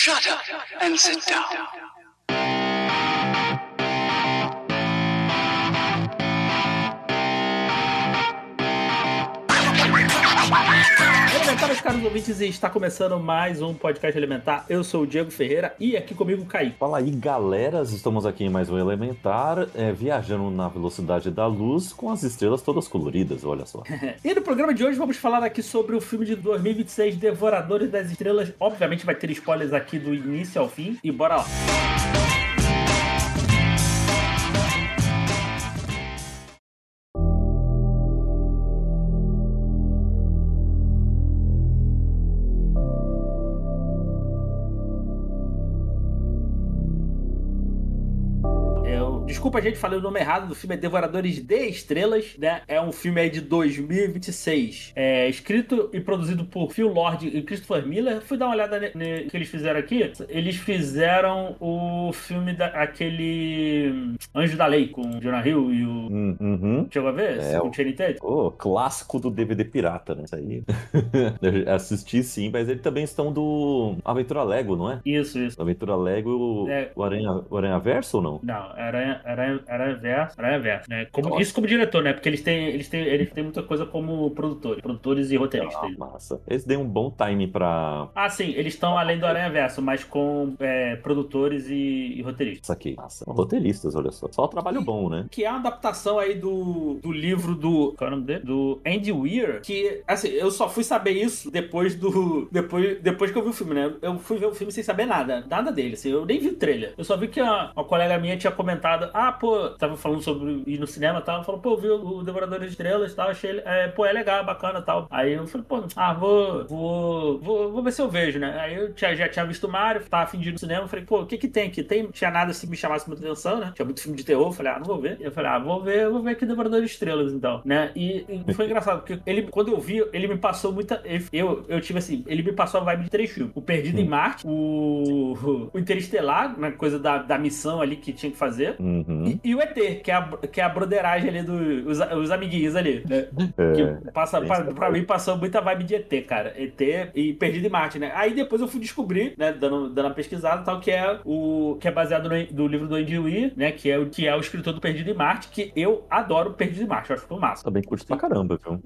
Shut up and sit down. Elementar, meus caros ouvintes, e está começando mais um podcast Elementar. Eu sou o Diego Ferreira e aqui comigo o Kaique. Fala aí, galeras, estamos aqui em mais um Elementar, viajando na velocidade da luz com as estrelas todas coloridas, olha só. E no programa de hoje vamos falar aqui sobre o filme de 2026, Devoradores das Estrelas. Obviamente vai ter spoilers aqui do início ao fim e bora lá. Desculpa, gente, falei o nome errado do filme, é Devoradores de Estrelas, né? É um filme aí de 2026. É escrito e produzido por Phil Lord e Christopher Miller. Fui dar uma olhada no que eles fizeram aqui. Eles fizeram o filme aquele Anjo da Lei, com o Jonah Hill e o... Chegou a ver? Com o Channing Tatum? O clássico do DVD pirata, né? Isso aí. Assisti sim, mas eles também estão do Aventura Lego, não é? Isso. Aventura Lego, o Aranha Verso ou não? Não, Aranha Verso, né? Isso como diretor, né? Porque eles têm muita coisa como produtores e roteiristas. Ah, massa. Eles deram um bom time pra... Ah, sim, eles estão além do Aranha Verso, mas com produtores e roteiristas. Isso aqui, massa. Roteiristas, olha só. Só um trabalho bom, né? Que é uma adaptação aí do livro do... Qual é o nome dele? Do Andy Weir, que, assim, eu só fui saber isso depois que eu vi o filme, né? Eu fui ver o filme sem saber nada dele, assim, eu nem vi o trailer. Eu só vi que uma colega minha tinha comentado, tava falando sobre ir no cinema e tal, falou, pô, viu o Devorador de Estrelas e tal, achei ele, é legal, bacana e tal. Aí eu falei, vou ver se eu vejo, né? Aí eu já tinha visto o Mario, tava a fim de ir no cinema, falei, pô, o que tem aqui? Tinha nada assim que me chamasse muita atenção, né? Tinha muito filme de terror, falei, não vou ver. Eu falei, vou ver aqui Devorador de Estrelas, então, né? E foi engraçado, porque quando eu vi, ele me passou muita... Eu tive assim, ele me passou a vibe de 3 filmes. O Perdido em Marte, o Interestelar, né? Coisa da missão ali que tinha que fazer. E o ET, que é a broderagem ali os amiguinhos ali. Né? Pra mim passou muita vibe de ET, cara. ET e Perdido em Marte, né? Aí depois eu fui descobrir, né, dando uma pesquisada e tal, que é baseado no livro do Andy Weir, né? Que é o escritor do Perdido em Marte, que eu adoro Perdido em Marte, eu acho que foi massa. Também curto pra caramba, viu?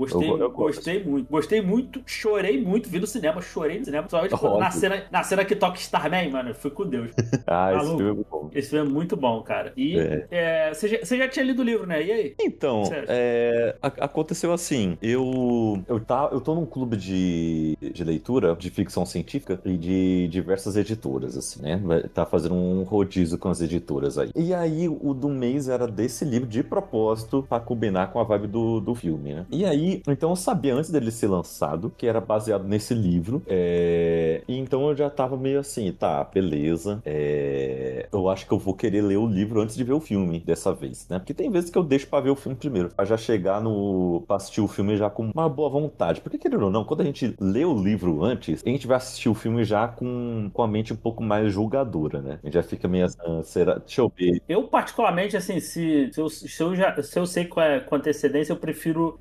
Gostei muito, chorei muito, vi no cinema, chorei no cinema. Só na cena que toca Starman, mano, eu fui com Deus. Esse filme é muito bom. Esse filme é muito bom, cara. E você já tinha lido o livro, né? E aí? Então, aconteceu assim, eu tô num clube de leitura de ficção científica e de diversas editoras, assim, né? Tá fazendo um rodízio com as editoras aí. E aí, o do mês era desse livro de propósito pra combinar com a vibe do filme, né? E aí, então eu sabia antes dele ser lançado que era baseado nesse livro, e então eu já tava meio assim, tá, beleza, eu acho que eu vou querer ler o livro antes de ver o filme dessa vez, né? Porque tem vezes que eu deixo pra ver o filme primeiro, pra já chegar pra assistir o filme já com uma boa vontade. Porque, querendo ou não, quando a gente lê o livro antes, a gente vai assistir o filme já com a mente um pouco mais julgadora, né? A gente já fica meio assim, deixa eu ver. Eu, particularmente, assim, se eu sei com antecedência, eu prefiro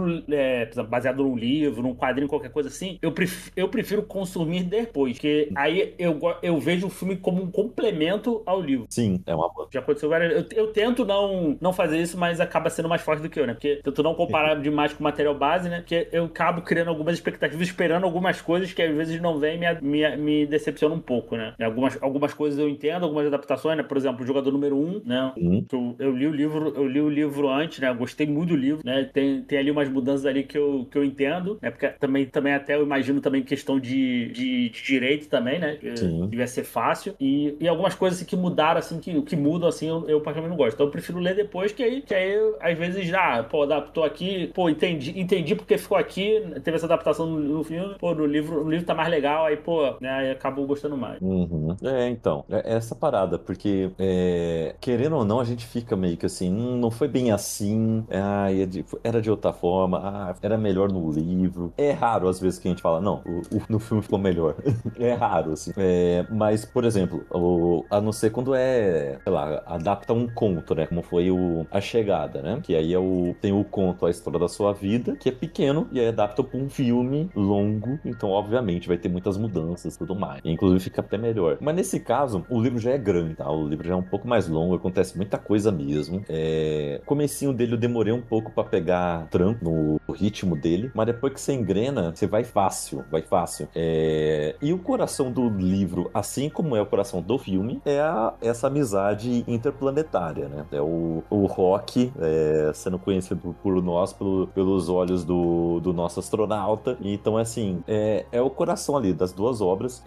baseado num livro, num quadrinho, qualquer coisa assim, eu prefiro consumir depois, porque aí eu vejo o filme como um complemento ao livro. Sim, é uma boa. Já aconteceu várias... Eu tento não fazer isso, mas acaba sendo mais forte do que eu, né? Porque tento não comparar demais com o material base, né? Porque eu acabo criando algumas expectativas, esperando algumas coisas que às vezes não vêm e me decepcionam um pouco, né? Algumas coisas eu entendo, algumas adaptações, né? Por exemplo, o Jogador Número 1, né? Eu li o livro antes, né? Eu gostei muito do livro, né? Tem ali umas mudanças ali que eu entendo, né? Porque também até eu imagino também questão de direito também, né? Que devia ser fácil. E algumas coisas assim, que mudaram, assim, que mudam, assim, eu particularmente não gosto. Então eu prefiro ler depois, que aí às vezes adaptou aqui, entendi porque ficou aqui, teve essa adaptação no filme, no livro tá mais legal, aí, né, aí acabou gostando mais. Então, essa parada, porque querendo ou não, a gente fica meio que assim, não foi bem assim, era de outra forma, era melhor no livro. É raro às vezes que a gente fala, não, no filme ficou melhor. É raro, assim. Mas, por exemplo, a não ser quando sei lá, adapta um conto, né? Como foi A Chegada, né? Que aí tem o conto A História da Sua Vida, que é pequeno, e aí adapta pra um filme longo, então obviamente vai ter muitas mudanças e tudo mais. E, inclusive fica até melhor. Mas nesse caso, o livro já é grande, tá? O livro já é um pouco mais longo, acontece muita coisa mesmo. Comecinho dele eu demorei um pouco pra pegar tranco no ritmo dele, mas depois que você engrena, você vai fácil, vai fácil. E o coração do livro, assim como é o coração do filme, é essa amizade interplanetária, né? É o Rock sendo conhecido por nós pelos olhos do nosso astronauta. Então, assim, é o coração ali das duas obras.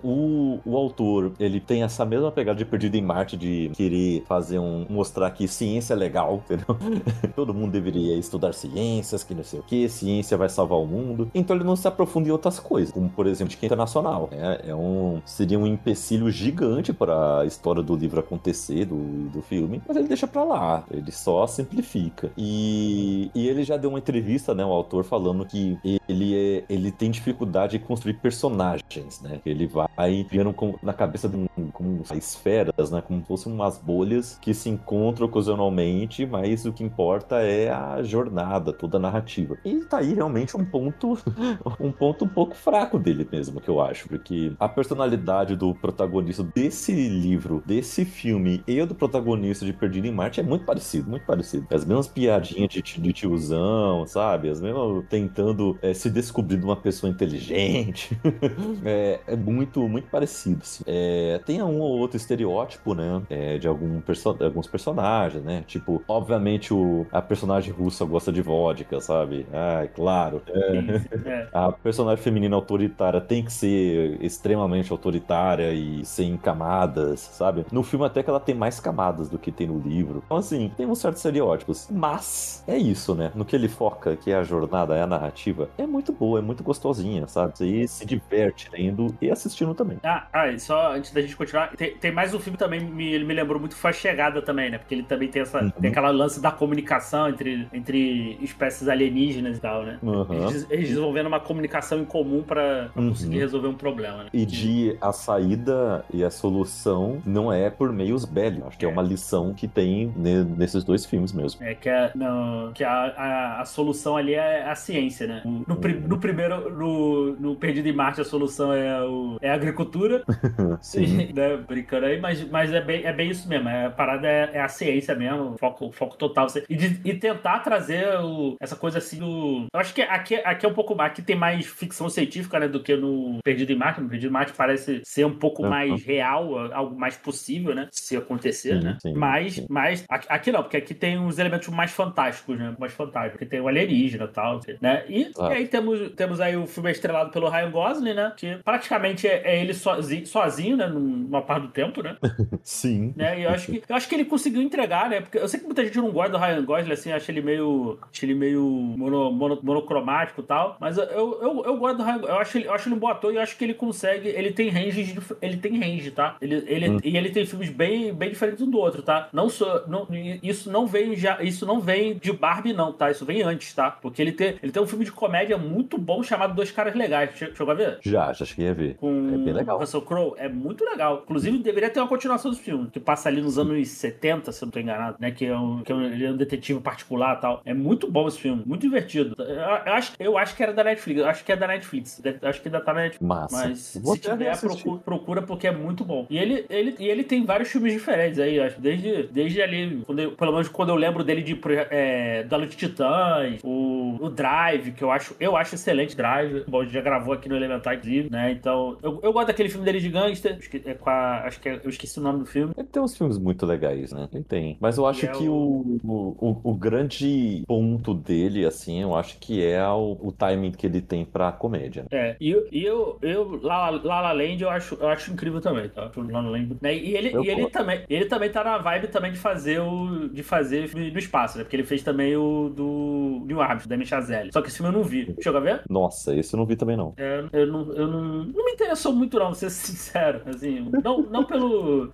O autor, ele tem essa mesma pegada de Perdido em Marte, de querer mostrar que ciência é legal, entendeu? Todo mundo deveria estudar ciências, que não sei o que, ciência vai salvar o mundo. Então ele não se aprofunda em outras coisas, como por exemplo, de internacional. Seria um empecilho gigante para a história do livro acontecer, do filme, mas ele deixa pra lá, ele só simplifica. E ele já deu uma entrevista, né, o autor, falando que ele tem dificuldade em construir personagens, né? Ele vai criando na cabeça como esferas, né? Como se fossem umas bolhas que se encontram ocasionalmente, mas o que importa é a jornada, toda a narrativa. E tá aí realmente um ponto um pouco fraco dele mesmo, que eu acho, porque a personalidade do protagonista desse livro, desse filme e do protagonista de Perdido em Marte é muito parecido, muito parecido. As mesmas piadinhas de tiozão, sabe? As mesmas tentando se descobrir de uma pessoa inteligente. É muito, muito parecido, assim. Tem um ou outro estereótipo, né? De alguns personagens, né? Tipo, obviamente a personagem russa gosta de vodka, sabe? Claro. A personagem feminina autoritária tem que ser extremamente autoritária e sem camadas, sabe? No filme até que ela tem mais camadas do que tem no livro. Então, assim, tem uns certos estereótipos. Mas é isso, né? No que ele foca, que é a jornada, é a narrativa, é muito boa, é muito gostosinha, sabe? Você se diverte lendo e assistindo também. E só antes da gente continuar, tem mais um filme também, ele me lembrou muito, foi A Chegada também, né? Porque ele também tem tem aquela lance da comunicação entre espécies alienígenas e tal, né? Eles desenvolvendo uma comunicação em comum pra conseguir resolver um problema, né? E a saída e a solução não é por meios bélicos. Acho que é uma lição que tem nesses dois filmes mesmo. Que a solução ali é a ciência, né? No primeiro, no Perdido em Marte, a solução é a agricultura. Sim. Né? Brincando aí, mas é bem isso mesmo. A parada é a ciência mesmo, foco total. E tentar trazer essa coisa assim do... Eu acho que aqui é um pouco mais... Aqui tem mais ficção científica, né, do que no Perdido em Marte. No Perdido em Marte parece ser um pouco mais real, algo mais possível, né? Se acontecer, né? Mas aqui não, porque aqui tem uns elementos mais fantásticos, né? Mais fantásticos. Porque tem o alienígena e tal, né? E aí temos aí o filme estrelado pelo Ryan Gosling, né? Que praticamente é ele sozinho, né? Numa parte do tempo, né? Sim. Né? E eu acho que ele conseguiu entregar, né? Porque eu sei que muita gente não gosta do Ryan Gosling, assim, acha ele meio monocromático e tal, mas eu gosto do Ryan Gosling, eu acho ele um bom ator e eu acho que ele consegue, ele tem range, tá? Ele tem filmes bem diferentes um do outro, tá? Isso não vem de Barbie, não, tá? Isso vem antes, tá? Porque ele tem um filme de comédia muito bom chamado Dois Caras Legais. Chegou a ver? Já cheguei a ver. É bem legal. O Russell Crowe. É muito legal. Inclusive, deveria ter uma continuação do filme, que passa ali nos anos 70, se eu não tô enganado, né? Ele é um detetive particular e tal. É muito bom esse filme. Muito divertido. Eu acho que era da Netflix. Eu acho que é da Netflix. Acho que ainda tá na Netflix. Massa. Mas se tiver, procura porque é muito bom. E ele tem vários filmes diferentes aí, acho. Desde ali, pelo menos quando eu lembro dele da Luta de Titãs, o Drive, que eu acho excelente, Drive. Bom, a gente já gravou aqui no Elementar, inclusive, né? Então, eu gosto daquele filme dele de gangster. Eu esqueci o nome do filme. Ele tem uns filmes muito legais, né? Ele tem. Mas eu acho que o grande ponto dele, assim, eu acho que é o timing que ele tem pra comédia. Né? La La Land eu acho incrível também, tá? La La Land, né? E ele também tá na vibe também de fazer filme no espaço, né? Porque ele fez também o do Neil Armstrong, da Damien Chazelle. Só que esse filme eu não vi. Chegou a ver? Nossa, esse eu não vi também, não. Não me interessou muito, não, vou ser sincero. Assim, não pelo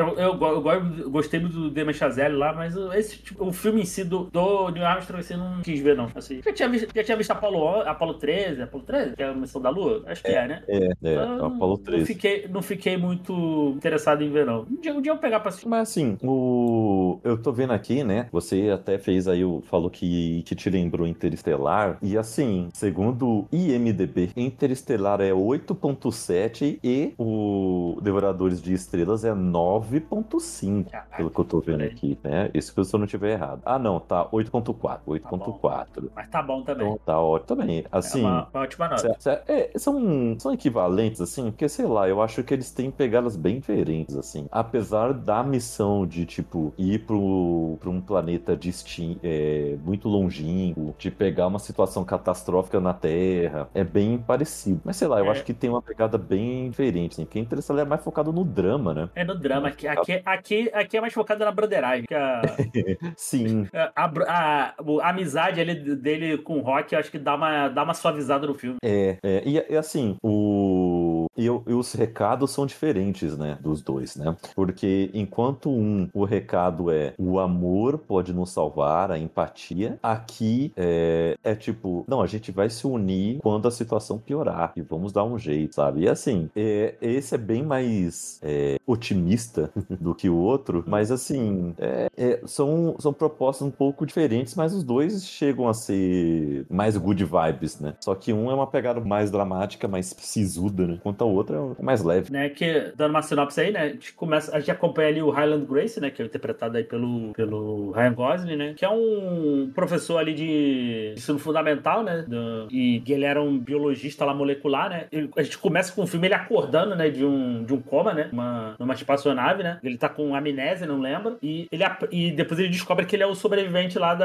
eu gostei muito do Damien Chazelle lá, mas o filme em si do Neil Armstrong, assim, não quis ver, não. Assim, já tinha visto Apollo 13, que é a missão da Lua? Acho que Apollo 13. Não fiquei muito interessado em ver, não. Um dia eu vou pegar pra assistir. mas assim, eu tô vendo aqui, né? Você até fez aí, falou que te lembrou Interestelar. E assim, segundo o IMDb, Interestelar é 8.7 e o Devoradores de Estrelas é 9.5, pelo que eu tô vendo aqui, né? Isso se eu não tiver errado. Ah, não, tá 8.4. 8.4. Mas tá bom também. Então tá ótimo também. É Assim. uma ótima nota. São equivalentes, assim, porque, sei lá, eu acho que eles têm pegadas bem diferentes, assim. Apesar da missão de, tipo, ir pra um planeta muito longínquo, de pegar uma situação catastrófica na Terra, é bem parecido. Mas, sei lá, eu acho que tem uma pegada bem diferente, assim, porque Interestelar é mais focado no drama, né? É no drama. Aqui é mais focado na broderagem. Sim. A amizade dele com o Rock, eu acho que dá uma suavizada no filme. E assim, e os recados são diferentes, né, dos dois, né? Porque enquanto o recado é o amor pode nos salvar, a empatia, aqui é tipo, não, a gente vai se unir quando a situação piorar e vamos dar um jeito, sabe? E assim, esse é bem mais otimista do que o outro, mas assim, são propostas um pouco diferentes, mas os dois chegam a ser mais good vibes, né? Só que um é uma pegada mais dramática, mais sisuda, né? Enquanto a outra é mais leve. Né, que, dando uma sinopse aí, né? A gente acompanha ali o Highland Grace, né? Que é interpretado aí pelo Ryan Gosling, né? Que é um professor ali de ensino fundamental, né? E ele era um biologista lá molecular, né? A gente começa com o filme ele acordando, né? De um coma, né? Numa espaçonave, né? Ele tá com amnésia, não lembro. E depois ele descobre que ele é o sobrevivente lá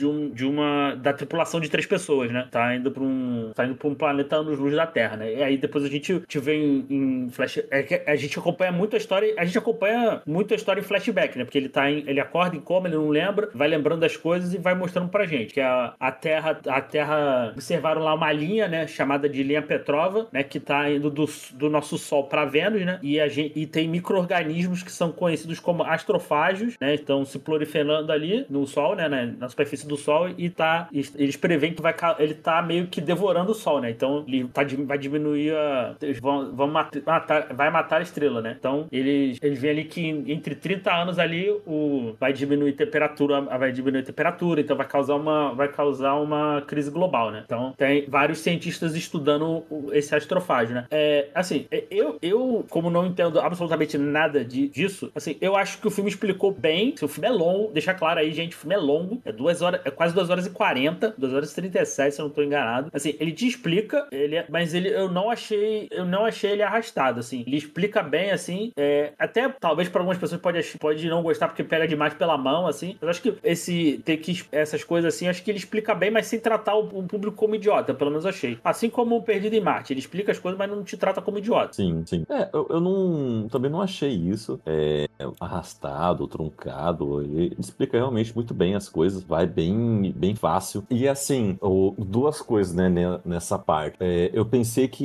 da tripulação de 3 pessoas, né? Tá indo pra um planeta anos-luz da Terra, né? E aí depois a gente te vê em flash. A gente acompanha muito a história. A gente acompanha muito a história em flashback, né? Porque ele acorda em coma, ele não lembra, vai lembrando das coisas e vai mostrando pra gente que a Terra observaram lá uma linha, né? Chamada de linha Petrova, né? Que tá indo do nosso Sol pra Vênus, né? E tem micro-organismos que são conhecidos como astrofágios, né? Estão se proliferando ali no Sol, né? Na superfície do Sol e eles preveem que ele tá meio que devorando o Sol, né? Então ele vai diminuir eles vai matar a estrela, né? Então eles veem ali que entre 30 anos ali vai diminuir a temperatura, então vai causar uma crise global, né? Então tem vários cientistas estudando esse astrofágio, né? Assim, eu como não entendo absolutamente nada disso, assim, eu acho que o filme explicou bem. Se o filme é longo, deixa claro aí, gente, o filme é longo, quase 2 horas e 40, 2 horas e 37, se eu não tô enganado. Assim, ele te explica, mas eu não achei ele arrastado, assim. Ele explica bem, assim, até talvez para algumas pessoas pode não gostar porque pega demais pela mão, assim. Mas eu acho que essas coisas assim, acho que ele explica bem, mas sem tratar o público como idiota, pelo menos eu achei. Assim como o Perdido em Marte, ele explica as coisas, mas não te trata como idiota. Sim, sim. Eu também não achei isso arrastado, truncado. Ele explica realmente muito bem as coisas, vai bem, bem fácil. E assim, duas coisas, né, nessa parte. Eu pensei que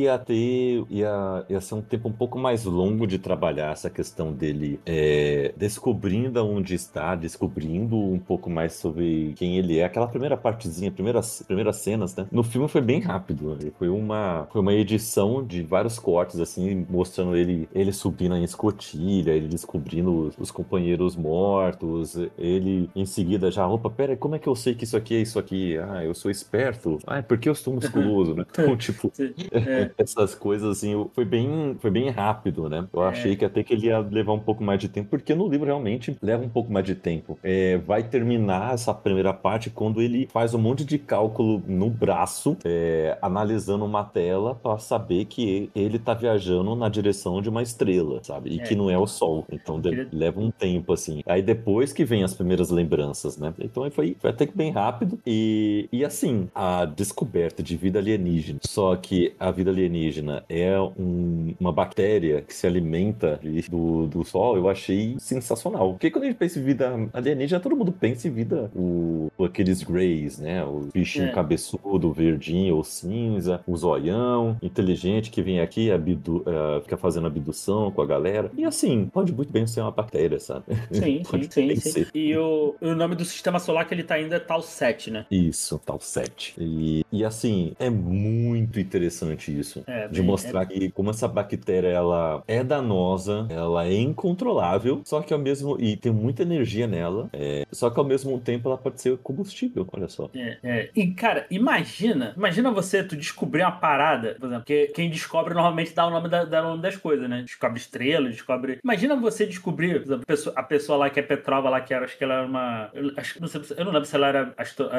ia ser um tempo um pouco mais longo de trabalhar essa questão dele descobrindo onde está, descobrindo um pouco mais sobre quem ele é. Aquela primeira partezinha, primeiras cenas, né? No filme foi bem rápido. Foi uma edição de vários cortes, assim, mostrando ele subindo em escotilha, ele descobrindo os companheiros mortos, ele em seguida já, opa, pera, como é que eu sei que isso aqui é isso aqui? Ah, eu sou esperto. Ah, é porque eu sou musculoso, né? Então, tipo, essas coisas, assim, foi bem rápido, né? Eu achei que até que ele ia levar um pouco mais de tempo, porque no livro realmente leva um pouco mais de tempo. Vai terminar essa primeira parte quando ele faz um monte de cálculo no braço, analisando uma tela para saber que ele tá viajando na direção de uma estrela, sabe? E que não é o Sol. Então leva um tempo, assim. Aí depois que vem as primeiras lembranças, né? Então foi até que bem rápido. E assim, a descoberta de vida alienígena. Só que a vida alienígena é uma bactéria que se alimenta do Sol, eu achei sensacional. Porque quando a gente pensa em vida alienígena, todo mundo pensa em vida aqueles Greys, né? O bichinho cabeçudo, verdinho ou cinza, o zoião, inteligente que vem aqui fica fazendo abdução com a galera. E assim, pode muito bem ser uma bactéria, sabe? Sim. E o nome do sistema solar que ele tá indo é Tau 7, né? Isso, Tau 7. E assim, é muito interessante isso. De mostrar E como essa bactéria, ela é danosa, ela é incontrolável, só que ao mesmo... E tem muita energia nela, só que ao mesmo tempo ela pode ser combustível, olha só. E, cara, imagina tu descobrir uma parada, por exemplo, que quem descobre normalmente dá o nome, dá o nome das coisas, né? Descobre estrela, descobre... Imagina você descobrir, por exemplo, a pessoa lá que é Petrova, lá que era, acho que ela era uma... Eu não lembro se ela era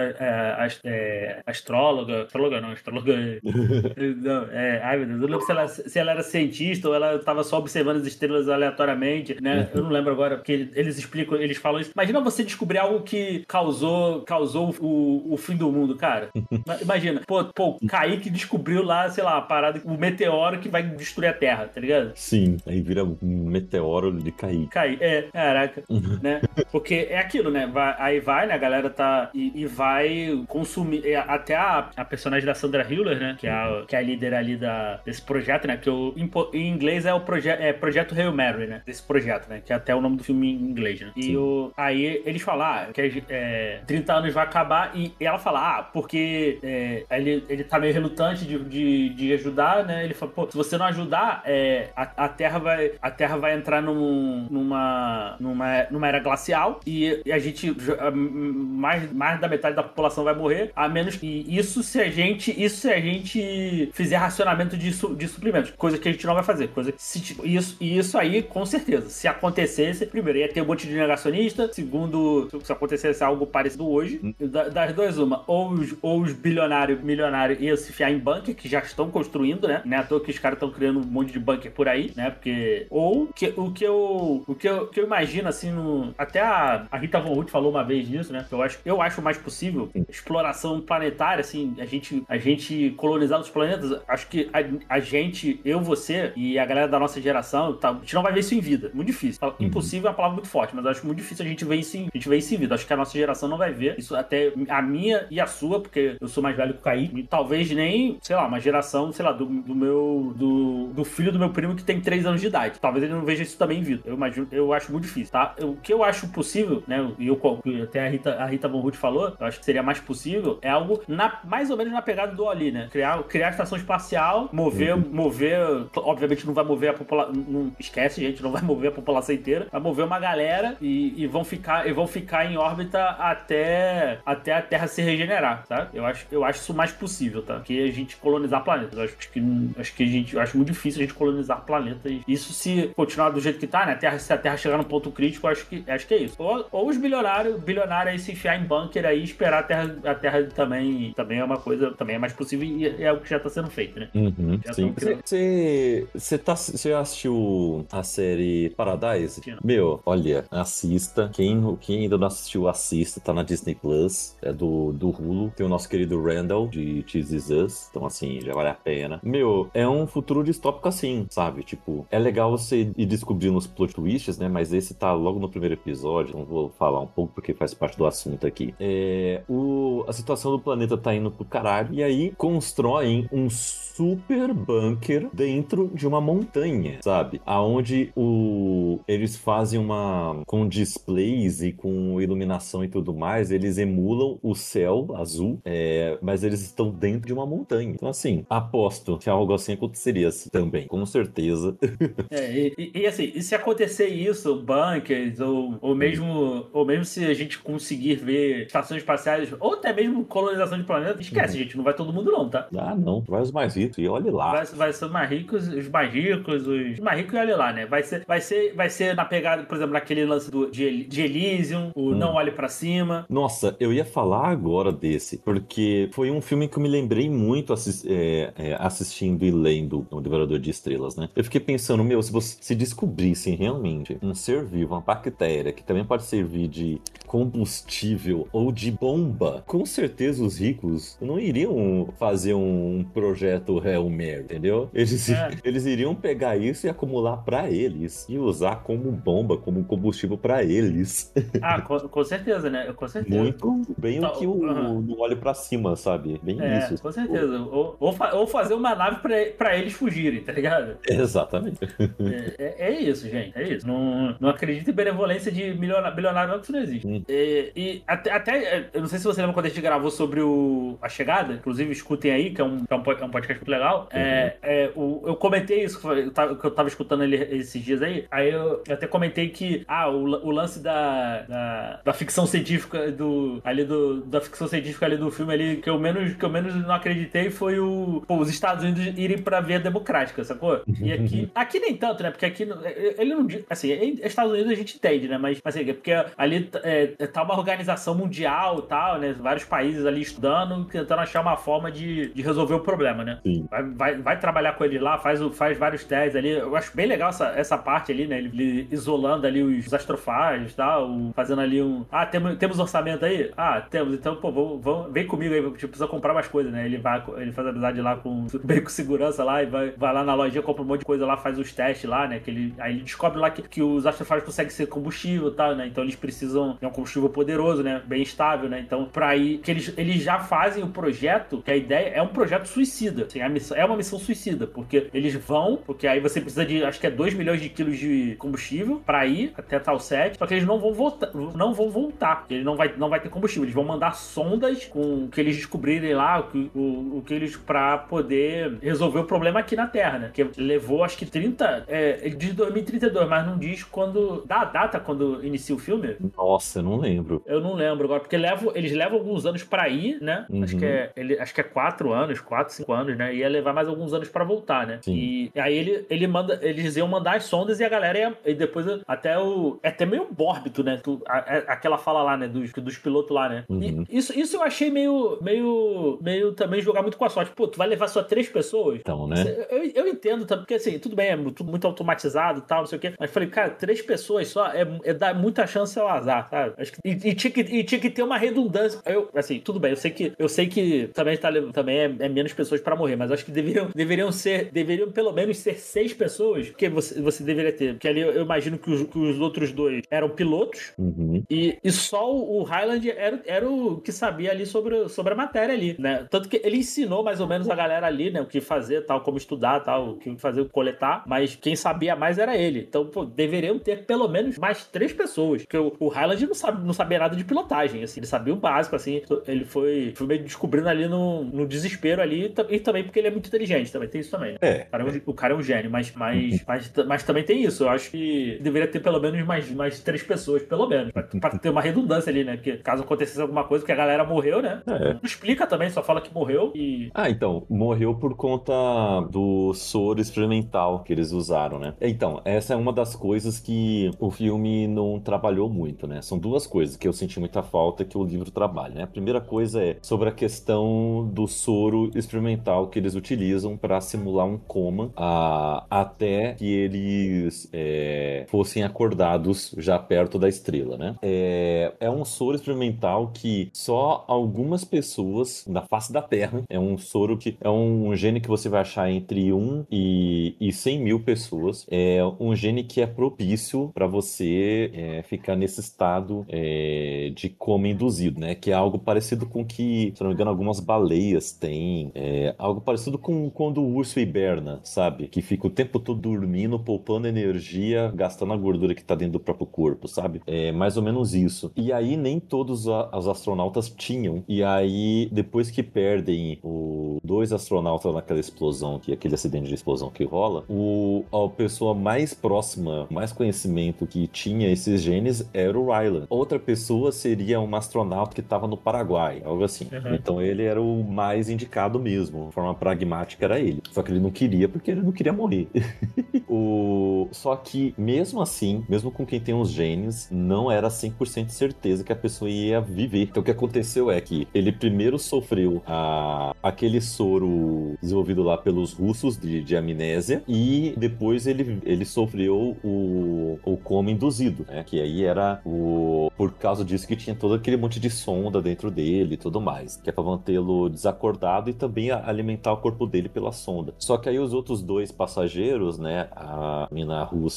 astróloga não, ai meu Deus, eu não lembro se ela era cientista ou ela estava só observando as estrelas aleatoriamente, né? Eu não lembro agora, porque eles falam isso. Imagina você descobrir algo que causou o fim do mundo, cara. Imagina, pô, o Kaique descobriu lá, sei lá, a parada, o meteoro que vai destruir a Terra, tá ligado? Sim, aí vira um meteoro de Kaique. Caraca, né? Porque é aquilo, né? Aí vai, né? A galera tá... E vai consumir... Até a personagem da Sandra Hüller, né? Que é a líder ali desse projeto, né? Que em inglês é o Projeto Hail Mary, né? Desse projeto, né? Que é até o nome do filme em inglês, né? E aí eles falam que 30 anos vai acabar e ela fala, porque ele tá meio relutante de ajudar, né? Ele fala, pô, se você não ajudar, a Terra vai entrar numa era glacial e a gente mais da metade da população vai morrer, a menos que isso se a gente fizer racionamento de suprimentos, coisa que a gente não vai fazer, isso aí, com certeza, se acontecesse, primeiro, ia ter um monte de negacionista, segundo, se acontecesse algo parecido hoje, das duas uma, ou os bilionários, milionários iam se fiar em bunker, que já estão construindo, né, não é à toa que os caras estão criando um monte de bunker por aí, né, porque, o que eu imagino, assim, até a Rita Von Hunt falou uma vez disso, né, que eu acho mais possível exploração planetária, assim, a gente colonizar os planetas. Acho que a gente, eu, você e a galera da nossa geração, a gente não vai ver isso em vida. Muito difícil. Impossível é uma palavra muito forte, mas eu acho muito difícil a gente ver isso em vida. Acho que a nossa geração não vai ver. Isso até a minha e a sua, porque eu sou mais velho que o Kaique. E talvez nem, sei lá, uma geração, sei lá, do filho do meu primo que tem 3 anos de idade. Talvez ele não veja isso também em vida. Eu acho muito difícil, tá? O que eu acho possível, né? E até a Rita Von Hunt falou, eu acho que seria mais possível, é algo mais ou menos na pegada do Ali, né? Criar a estação espacial, mover, obviamente não vai mover a população, não esquece, gente, não vai mover a população inteira, vai mover uma galera e vão ficar em órbita até a Terra se regenerar, tá? Eu acho isso mais possível, tá? Que a gente colonizar planetas. Eu acho muito difícil a gente colonizar planetas. Isso se continuar do jeito que tá, né? Se a Terra chegar no ponto crítico, acho que é isso. Ou os bilionários aí se enfiar em bunker aí e esperar a Terra também é uma coisa, também é mais possível e é o que já tá sendo feito, né? Sim. Você assistiu a série Paradise? Sim. Meu, olha, assista. Quem ainda não assistiu, assista. Tá na Disney Plus. É do Hulu. Tem o nosso querido Randall, de This Is Us. Então, assim, já vale a pena. Meu, é um futuro distópico assim, sabe? Tipo, é legal você ir descobrindo os plot twists, né? Mas esse tá logo no primeiro episódio. Não vou falar um pouco porque faz parte do assunto aqui. A situação do planeta tá indo pro caralho. E aí constroem um super bunker dentro de uma montanha, sabe? Aonde eles fazem com displays e com iluminação e tudo mais, eles emulam o céu azul, mas eles estão dentro de uma montanha. Então, assim, aposto que algo assim aconteceria também, com certeza. Assim, e se acontecer isso, bunkers, ou mesmo se a gente conseguir ver estações espaciais, ou até mesmo colonização de planetas, esquece, gente, não vai todo mundo não, tá? Não, vai os mais ricos e olhe lá. Vai ser os mais ricos e olha lá, né? Vai ser na pegada, por exemplo, naquele lance de Elysium, Não Olhe Pra Cima. Nossa, eu ia falar agora desse, porque foi um filme que eu me lembrei muito assistindo e lendo O Devorador de Estrelas, né? Eu fiquei pensando, se descobrissem realmente um ser vivo, uma bactéria, que também pode servir de combustível ou de bomba, com certeza os ricos não iriam fazer um projeto Hail Mary, entendeu? Eles iriam pegar isso e acumular pra eles e usar como bomba, como combustível pra eles. Com certeza, né? Com certeza. Muito bem o que Não Olhe Pra Cima, sabe? Bem isso. Com certeza. Ou fazer uma nave pra eles fugirem, tá ligado? Exatamente. É isso, gente. É isso. Não acredito em benevolência de bilionário, não, que isso não existe. E até, eu não sei se você lembra quando a gente gravou sobre A Chegada, inclusive escutem aí, que é um podcast muito legal. eu comentei isso, que eu tava escutando ele esses dias aí eu até comentei que o lance da ficção científica da ficção científica ali do filme ali, que eu menos não acreditei foi os Estados Unidos irem pra via democrática, sacou? E aqui nem tanto, né? Porque aqui ele não, assim, Estados Unidos a gente entende, né? Mas assim, porque ali tá uma organização mundial e tal, né? Vários países ali estudando, tentando achar uma forma de resolver o problema, né? Sim. Vai trabalhar com ele lá, faz vários testes ali. Eu acho bem legal essa parte ali, né? Ele isolando ali os astrofágios e tal, fazendo ali temos orçamento aí? Temos. Então, pô, vem comigo aí, tipo, precisa comprar mais coisas, né? Ele faz amizade lá com segurança lá e vai lá na lojinha, compra um monte de coisa lá, faz os testes lá, né? Aí ele descobre lá que os astrofágios conseguem ser combustível e tal, né? Então eles precisam de um combustível poderoso, né? Bem estável, né? Então, pra ir, que eles já fazem o projeto, que a ideia é um projeto suicida. Assim, a missão é uma missão suicida, porque eles porque aí você precisa de, acho que é 2 milhões de quilos de combustível pra ir até tal set, só que eles não vão voltar, porque ele não vai ter combustível. Eles vão mandar sondas com o que eles descobrirem lá, o que eles, pra poder resolver o problema aqui na Terra, né? Que levou, acho que 30, ele diz 2032, mas não diz dá a data quando inicia o filme? Nossa, eu não lembro. Eu não lembro agora, porque eles levam alguns anos pra ir, né? Uhum. Acho que é 4 anos, 4, 5 anos, né? Ia levar mais alguns anos pra voltar, né? Sim. E aí eles iam mandar as sondas e a galera e depois é até meio mórbido, né? Aquela fala lá, né? Dos pilotos lá, né? Uhum. E isso eu achei meio também jogar muito com a sorte. Pô, tu vai levar só 3 pessoas? Então, né? Eu entendo também, porque assim, tudo bem, é tudo muito automatizado e tal, não sei o quê. Mas falei, cara, 3 pessoas só dá muita chance ao azar, sabe? Acho que, tinha que ter uma redundância. Assim, tudo bem, eu sei que também é menos pessoas pra morrer, mas acho que deveriam pelo menos ser 6 pessoas, que você deveria ter. Porque ali eu imagino que os outros 2 eram pilotos, Uhum. e só o Highland era o que sabia ali sobre a matéria ali, né? Tanto que ele ensinou mais ou menos a galera ali, né? O que fazer, tal, como estudar, tal, o que fazer, coletar, mas quem sabia mais era ele. Então, pô, deveriam ter pelo menos mais 3 pessoas, porque o Highland não sabia nada de pilotagem, assim, ele sabia o básico, assim, ele foi meio descobrindo ali no desespero ali, e também porque ele é muito inteligente, também tem isso também. O cara é um gênio, mas também tem isso, eu acho que deveria ter pelo menos mais 3 pessoas, pelo menos, pra ter uma redundância ali, né? Porque caso acontecesse alguma coisa, porque a galera morreu, né? Não explica também, só fala que morreu e... Então, morreu por conta do soro experimental que eles usaram, né? Então, essa é uma das coisas que o filme não trabalhou muito, né? São 2 coisas que eu senti muita falta que o livro trabalha, né? A primeira coisa é sobre a questão do soro experimental que eles utilizam para simular um coma até que eles fossem acordados já perto da estrela, né? É um soro experimental que só algumas pessoas na face da Terra, é um soro que é um gene que você vai achar entre 1 e 100 mil pessoas, é um gene que é propício para você ficar nesse estado de coma induzido, né? Que é algo parecido com que, se não me engano, algumas baleias têm, algo parecido com quando o urso hiberna, sabe? Que fica o tempo todo dormindo, poupando energia, gastando a gordura que tá dentro do próprio corpo, sabe? É mais ou menos isso. E aí nem todos os astronautas tinham. E aí, depois que perdem os 2 astronautas naquela explosão, aquele acidente de explosão que rola, a pessoa mais próxima, mais conhecimento que tinha esses genes era o Ryland. Outra pessoa seria um astronauta que estava no Paraguai, algo assim. Uhum. Então ele era o mais indicado mesmo. De forma pragmática era ele. Só que ele não queria porque ele não queria morrer. Só que, mesmo assim, mesmo com quem tem os genes, não era 100% certeza que a pessoa ia viver. Então o que aconteceu é que ele primeiro sofreu aquele soro desenvolvido lá pelos russos de amnésia, e depois ele sofreu o coma induzido, né? Que aí era por causa disso que tinha todo aquele monte de sonda dentro dele e tudo mais, que é pra mantê-lo desacordado e também alimentar o corpo dele pela sonda. Só que aí os outros 2 passageiros, né, a mina russa e o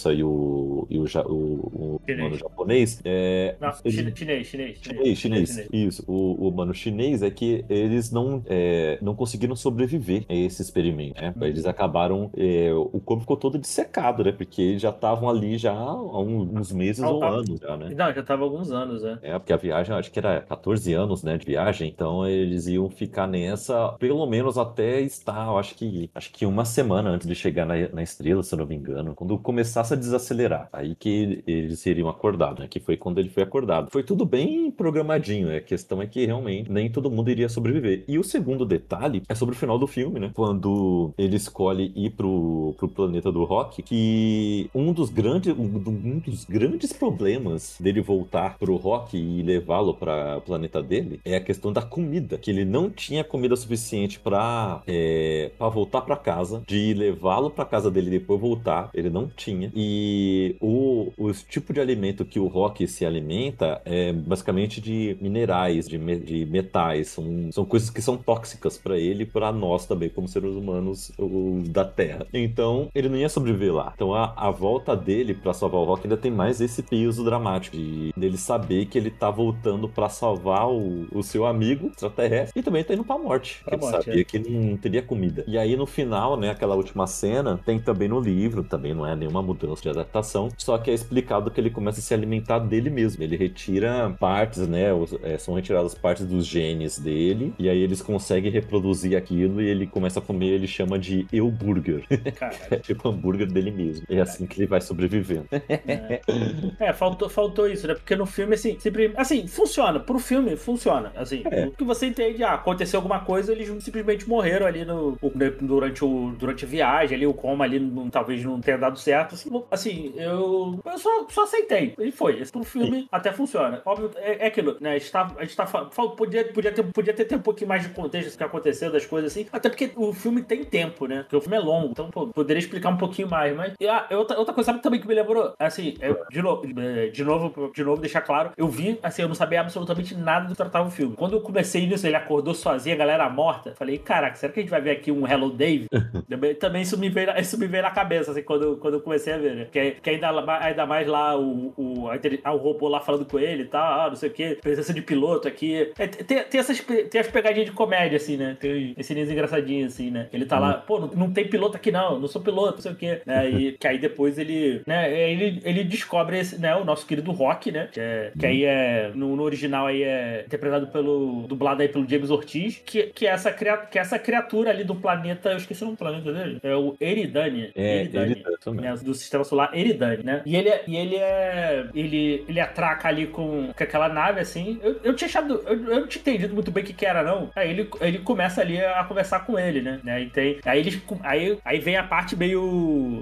o humano Chinês. japonês, Não, eles chinês. Isso. O humano chinês é que eles não conseguiram sobreviver a esse experimento, né? Eles acabaram. O corpo ficou todo dissecado, né? Porque eles já estavam ali já há uns meses ou anos já, né? Não, já tava há alguns anos, Porque a viagem, acho que era 14 anos, né, de viagem, então eles iam ficar nessa, pelo menos até estar, eu acho que uma semana antes de chegar na estrela, se eu não me engano, quando começasse a desacelerar, aí que eles seriam acordados, né, que foi quando ele foi acordado. Foi tudo bem programadinho, a questão é que realmente nem todo mundo iria sobreviver. E o segundo detalhe é sobre o final do filme, né, quando ele escolhe ir pro planeta do Rock, que um dos grandes problemas dele voltar pro Rock e levá-lo para o planeta dele é a questão da comida, que ele não tinha comida suficiente para voltar para casa, de levá-lo para casa dele e depois voltar, ele não tinha. E o tipo de alimento que o Rock se alimenta é basicamente de minerais, de metais, são coisas que são tóxicas para ele e para nós também, como seres humanos da Terra. Então, ele não ia sobreviver lá. Então, a volta dele para salvar o Rock ainda tem mais esse peso dramático dele saber que ele tá voltando pra salvar o seu amigo extraterrestre e também tá indo pra morte. Ele sabia que não teria comida. E aí no final, né, aquela última cena, tem também no livro, também não é nenhuma mudança de adaptação, só que é explicado que ele começa a se alimentar dele mesmo. Ele retira partes, né, são retiradas partes dos genes dele, e aí eles conseguem reproduzir aquilo e ele começa a comer, ele chama de eu burger. É tipo hambúrguer dele mesmo. É assim que ele vai sobrevivendo. Faltou isso, né? Porque no filme, assim, funciona. Pro filme, funciona. Assim, o que você entende, aconteceu alguma coisa, eles simplesmente morreram ali durante a viagem, ali, o coma ali, talvez não tenha dado certo. Assim, eu só aceitei. E foi. Pro filme, até funciona. Óbvio, é aquilo, né? A gente podia ter um pouquinho mais de contexto do que aconteceu, das coisas assim. Até porque o filme tem tempo, né? Porque o filme é longo. Então, poderia explicar um pouquinho mais. Mas, outra coisa também que me lembrou, assim, de novo, deixar claro, eu vi, assim, eu não sabia absolutamente nada do que tratava o filme. Quando eu comecei nisso, ele acordou sozinho, a galera morta, falei, caraca, será que a gente vai ver aqui um Hello Dave? Também isso me veio na cabeça, assim, quando eu comecei a ver, né? Que ainda mais lá o robô lá falando com ele e tal, não sei o que, presença de piloto aqui. Tem as pegadinhas de comédia, assim, né? Tem esse engraçadinho, assim, né? Ele tá lá, pô, não tem piloto aqui não sou piloto, não sei o que, né? E que aí depois ele descobre esse, né, o nosso querido Rock, né? Que aí no original aí é interpretado dublado aí pelo James Ortiz, que é essa criatura ali do planeta, eu esqueci o nome do planeta dele, é o Eridania. Eridania, né, do sistema solar Eridania, né? E ele atraca ali com aquela nave, assim, eu tinha achado, eu não tinha entendido muito bem o que era, não. Aí ele começa ali a conversar com ele, né? Aí vem a parte meio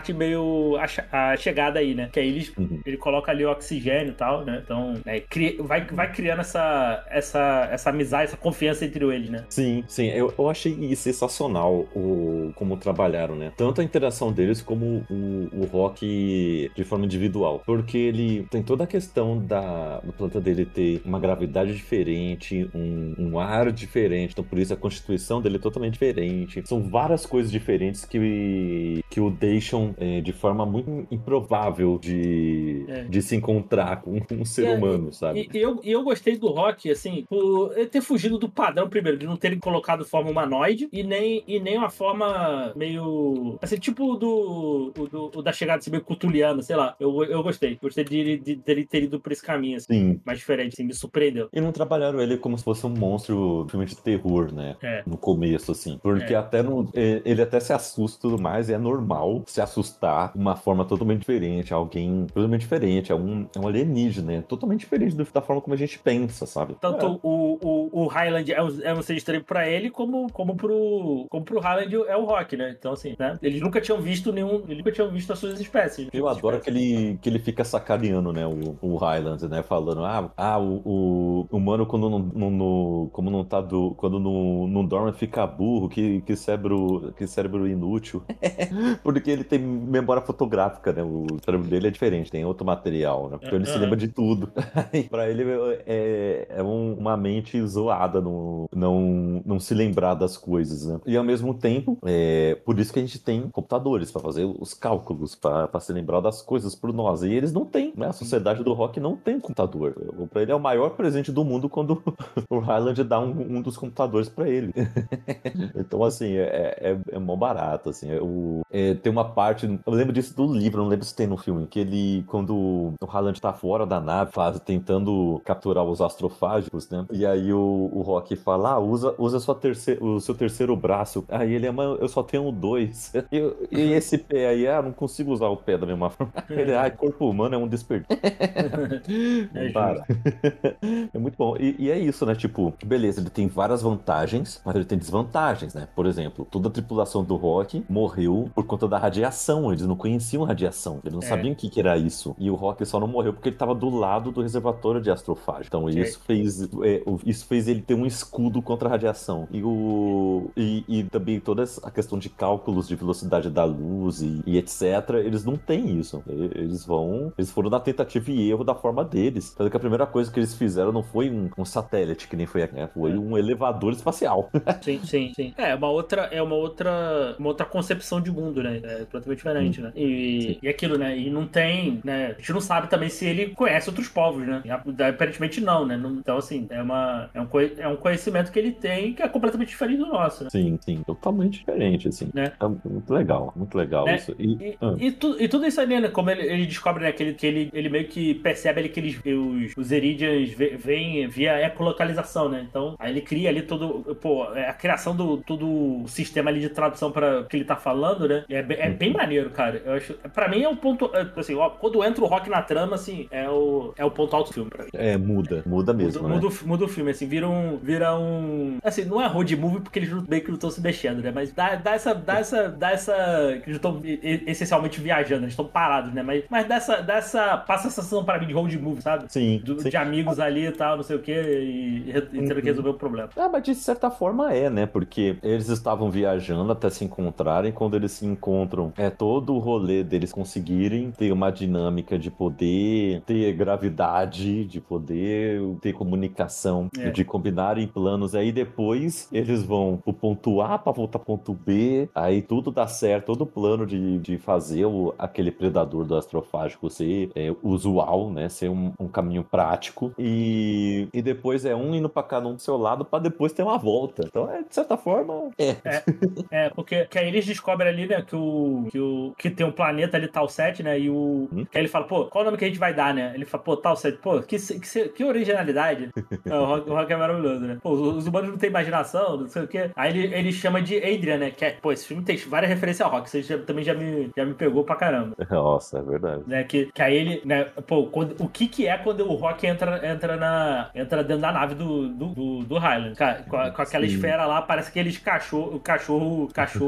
a chegada aí, né? Que aí ele coloca ali o oxigênio e tal, né? Então, vai criando essa amizade, essa confiança entre eles, né? Sim. Eu achei sensacional como trabalharam, né? Tanto a interação deles como o Rock de forma individual. Porque ele tem toda a questão do planeta dele ter uma gravidade diferente, um ar diferente. Então, por isso, a constituição dele é totalmente diferente. São várias coisas diferentes que o deixam de forma muito improvável de se encontrar com um ser humano, sabe? E eu gostei do Rock, assim, por ele ter fugido do padrão, primeiro, de não terem colocado forma humanoide e nem uma forma meio, assim, tipo da chegada assim, meio cutuliana, sei lá. Eu gostei. Gostei de ele ter ido por esse caminho, assim, Sim. mais diferente, assim, me surpreendeu. E não trabalharam ele como se fosse um monstro, filme de terror, né? No começo, assim. Porque ele até se assusta e tudo mais, e é normal se assustar de uma forma totalmente diferente, alguém totalmente diferente, é um alienígena, né? Totalmente diferente da forma como a gente pensa, sabe? Tanto o Highland é um ser estranho pra ele, como pro Highland é o Rock, né? Então, assim, né? Eles nunca tinham visto as suas espécies. Eu adoro que ele fica sacaneando, né? O Highland, né? Falando, o humano quando não dorme fica burro, que cérebro inútil. Porque ele tem memória fotográfica, né? O cérebro dele é diferente, tem outro material, né? Então ele se lembra de tudo. Pra ele é uma mente zoada, não se lembrar das coisas, né? E ao mesmo tempo, por isso que a gente tem computadores pra fazer os cálculos, pra pra se lembrar das coisas por nós. E eles não têm, né? A sociedade do rock não tem computador. Pra ele é o maior presente do mundo quando o Hyland dá um dos computadores pra ele. Então, assim, é mó barato, assim. Tem uma parte, eu lembro disso do livro, não lembro se tem no filme, que ele, quando o Hyland tá fora da nave, tentando capturar os astrofágicos, né? E aí o Rock fala, usa o seu terceiro braço. Aí ele, mas eu só tenho 2. E esse pé aí, não consigo usar o pé da mesma forma. Ele, corpo humano é um desperdício. Barato. É muito bom. E é isso, né? Tipo, beleza, ele tem várias vantagens, mas ele tem desvantagens, né? Por exemplo, toda a tripulação do Rock morreu por conta da radiação. Eles não conheciam radiação. Eles não sabiam o que era isso. E o Rock só não morreu porque ele estava do lado do reservatório de astrofágio. Então isso fez ele ter um escudo contra a radiação. E também toda a questão de cálculos de velocidade da luz e etc. Eles não têm isso. Eles foram na tentativa e erro da forma deles. Tanto que a primeira coisa que eles fizeram não foi um satélite, que nem foi aqui, né? Foi um elevador espacial. Sim. É uma outra concepção de mundo, né? É completamente diferente, né? E aquilo, né? E não tem, né? A gente não sabe também se ele conhece outros povos, né? E, aparentemente não, né? Então, assim, é um conhecimento que ele tem que é completamente diferente do nosso, né? Sim, totalmente diferente, assim. Né? É muito legal Né? isso. E tudo isso ali, né? Como ele descobre, né? Que ele meio que percebe ali que os Eridians vêm via ecolocalização, né? Então, aí ele cria ali a criação do todo o sistema ali de tradução para que ele tá falando, né? É bem maneiro, cara. Eu acho, pra mim é um ponto, assim, quando entra o rock na trama, assim, é o ponto alto do filme pra mim. Muda mesmo, né? Muda o filme, assim, vira um... Assim, não é road movie porque eles meio que não estão se mexendo, né? Mas dá essa... Que eles estão essencialmente viajando, eles estão parados, né? Mas dessa... Passa a sensação pra mim de road movie, sabe? Sim. De amigos ali e tal, não sei o que, e tendo que resolver o problema. Mas de certa forma né? Porque eles estavam viajando até se encontrarem. Quando eles se encontram, todo o rolê deles conseguirem ter uma dinâmica de poder ter gravidade, de poder ter comunicação, de combinarem planos. Aí depois eles vão pro ponto A pra voltar pro ponto B. Aí tudo dá certo, todo o plano de fazer aquele predador do astrofágico ser usual, né? Ser um caminho prático. E depois um indo pra cada um do seu lado pra depois ter uma volta. Então, de certa forma, porque que aí eles descobrem ali, né, que tem um planeta ali, Tal 7, né, que aí ele fala, pô, qual o nome que a gente vai dar, né? Ele fala, pô, Tal 7, pô, que originalidade. O Rock é maravilhoso, né? Pô, os humanos não têm imaginação, não sei o quê. Aí ele chama de Adrian, né, pô, esse filme tem várias referências ao Rock, você também já me pegou pra caramba. Nossa, é verdade. Né, que aí ele, né, pô, o que é quando o Rock entra dentro da nave do Hyland, cara, com aquela esfera lá, parece aqueles cachorro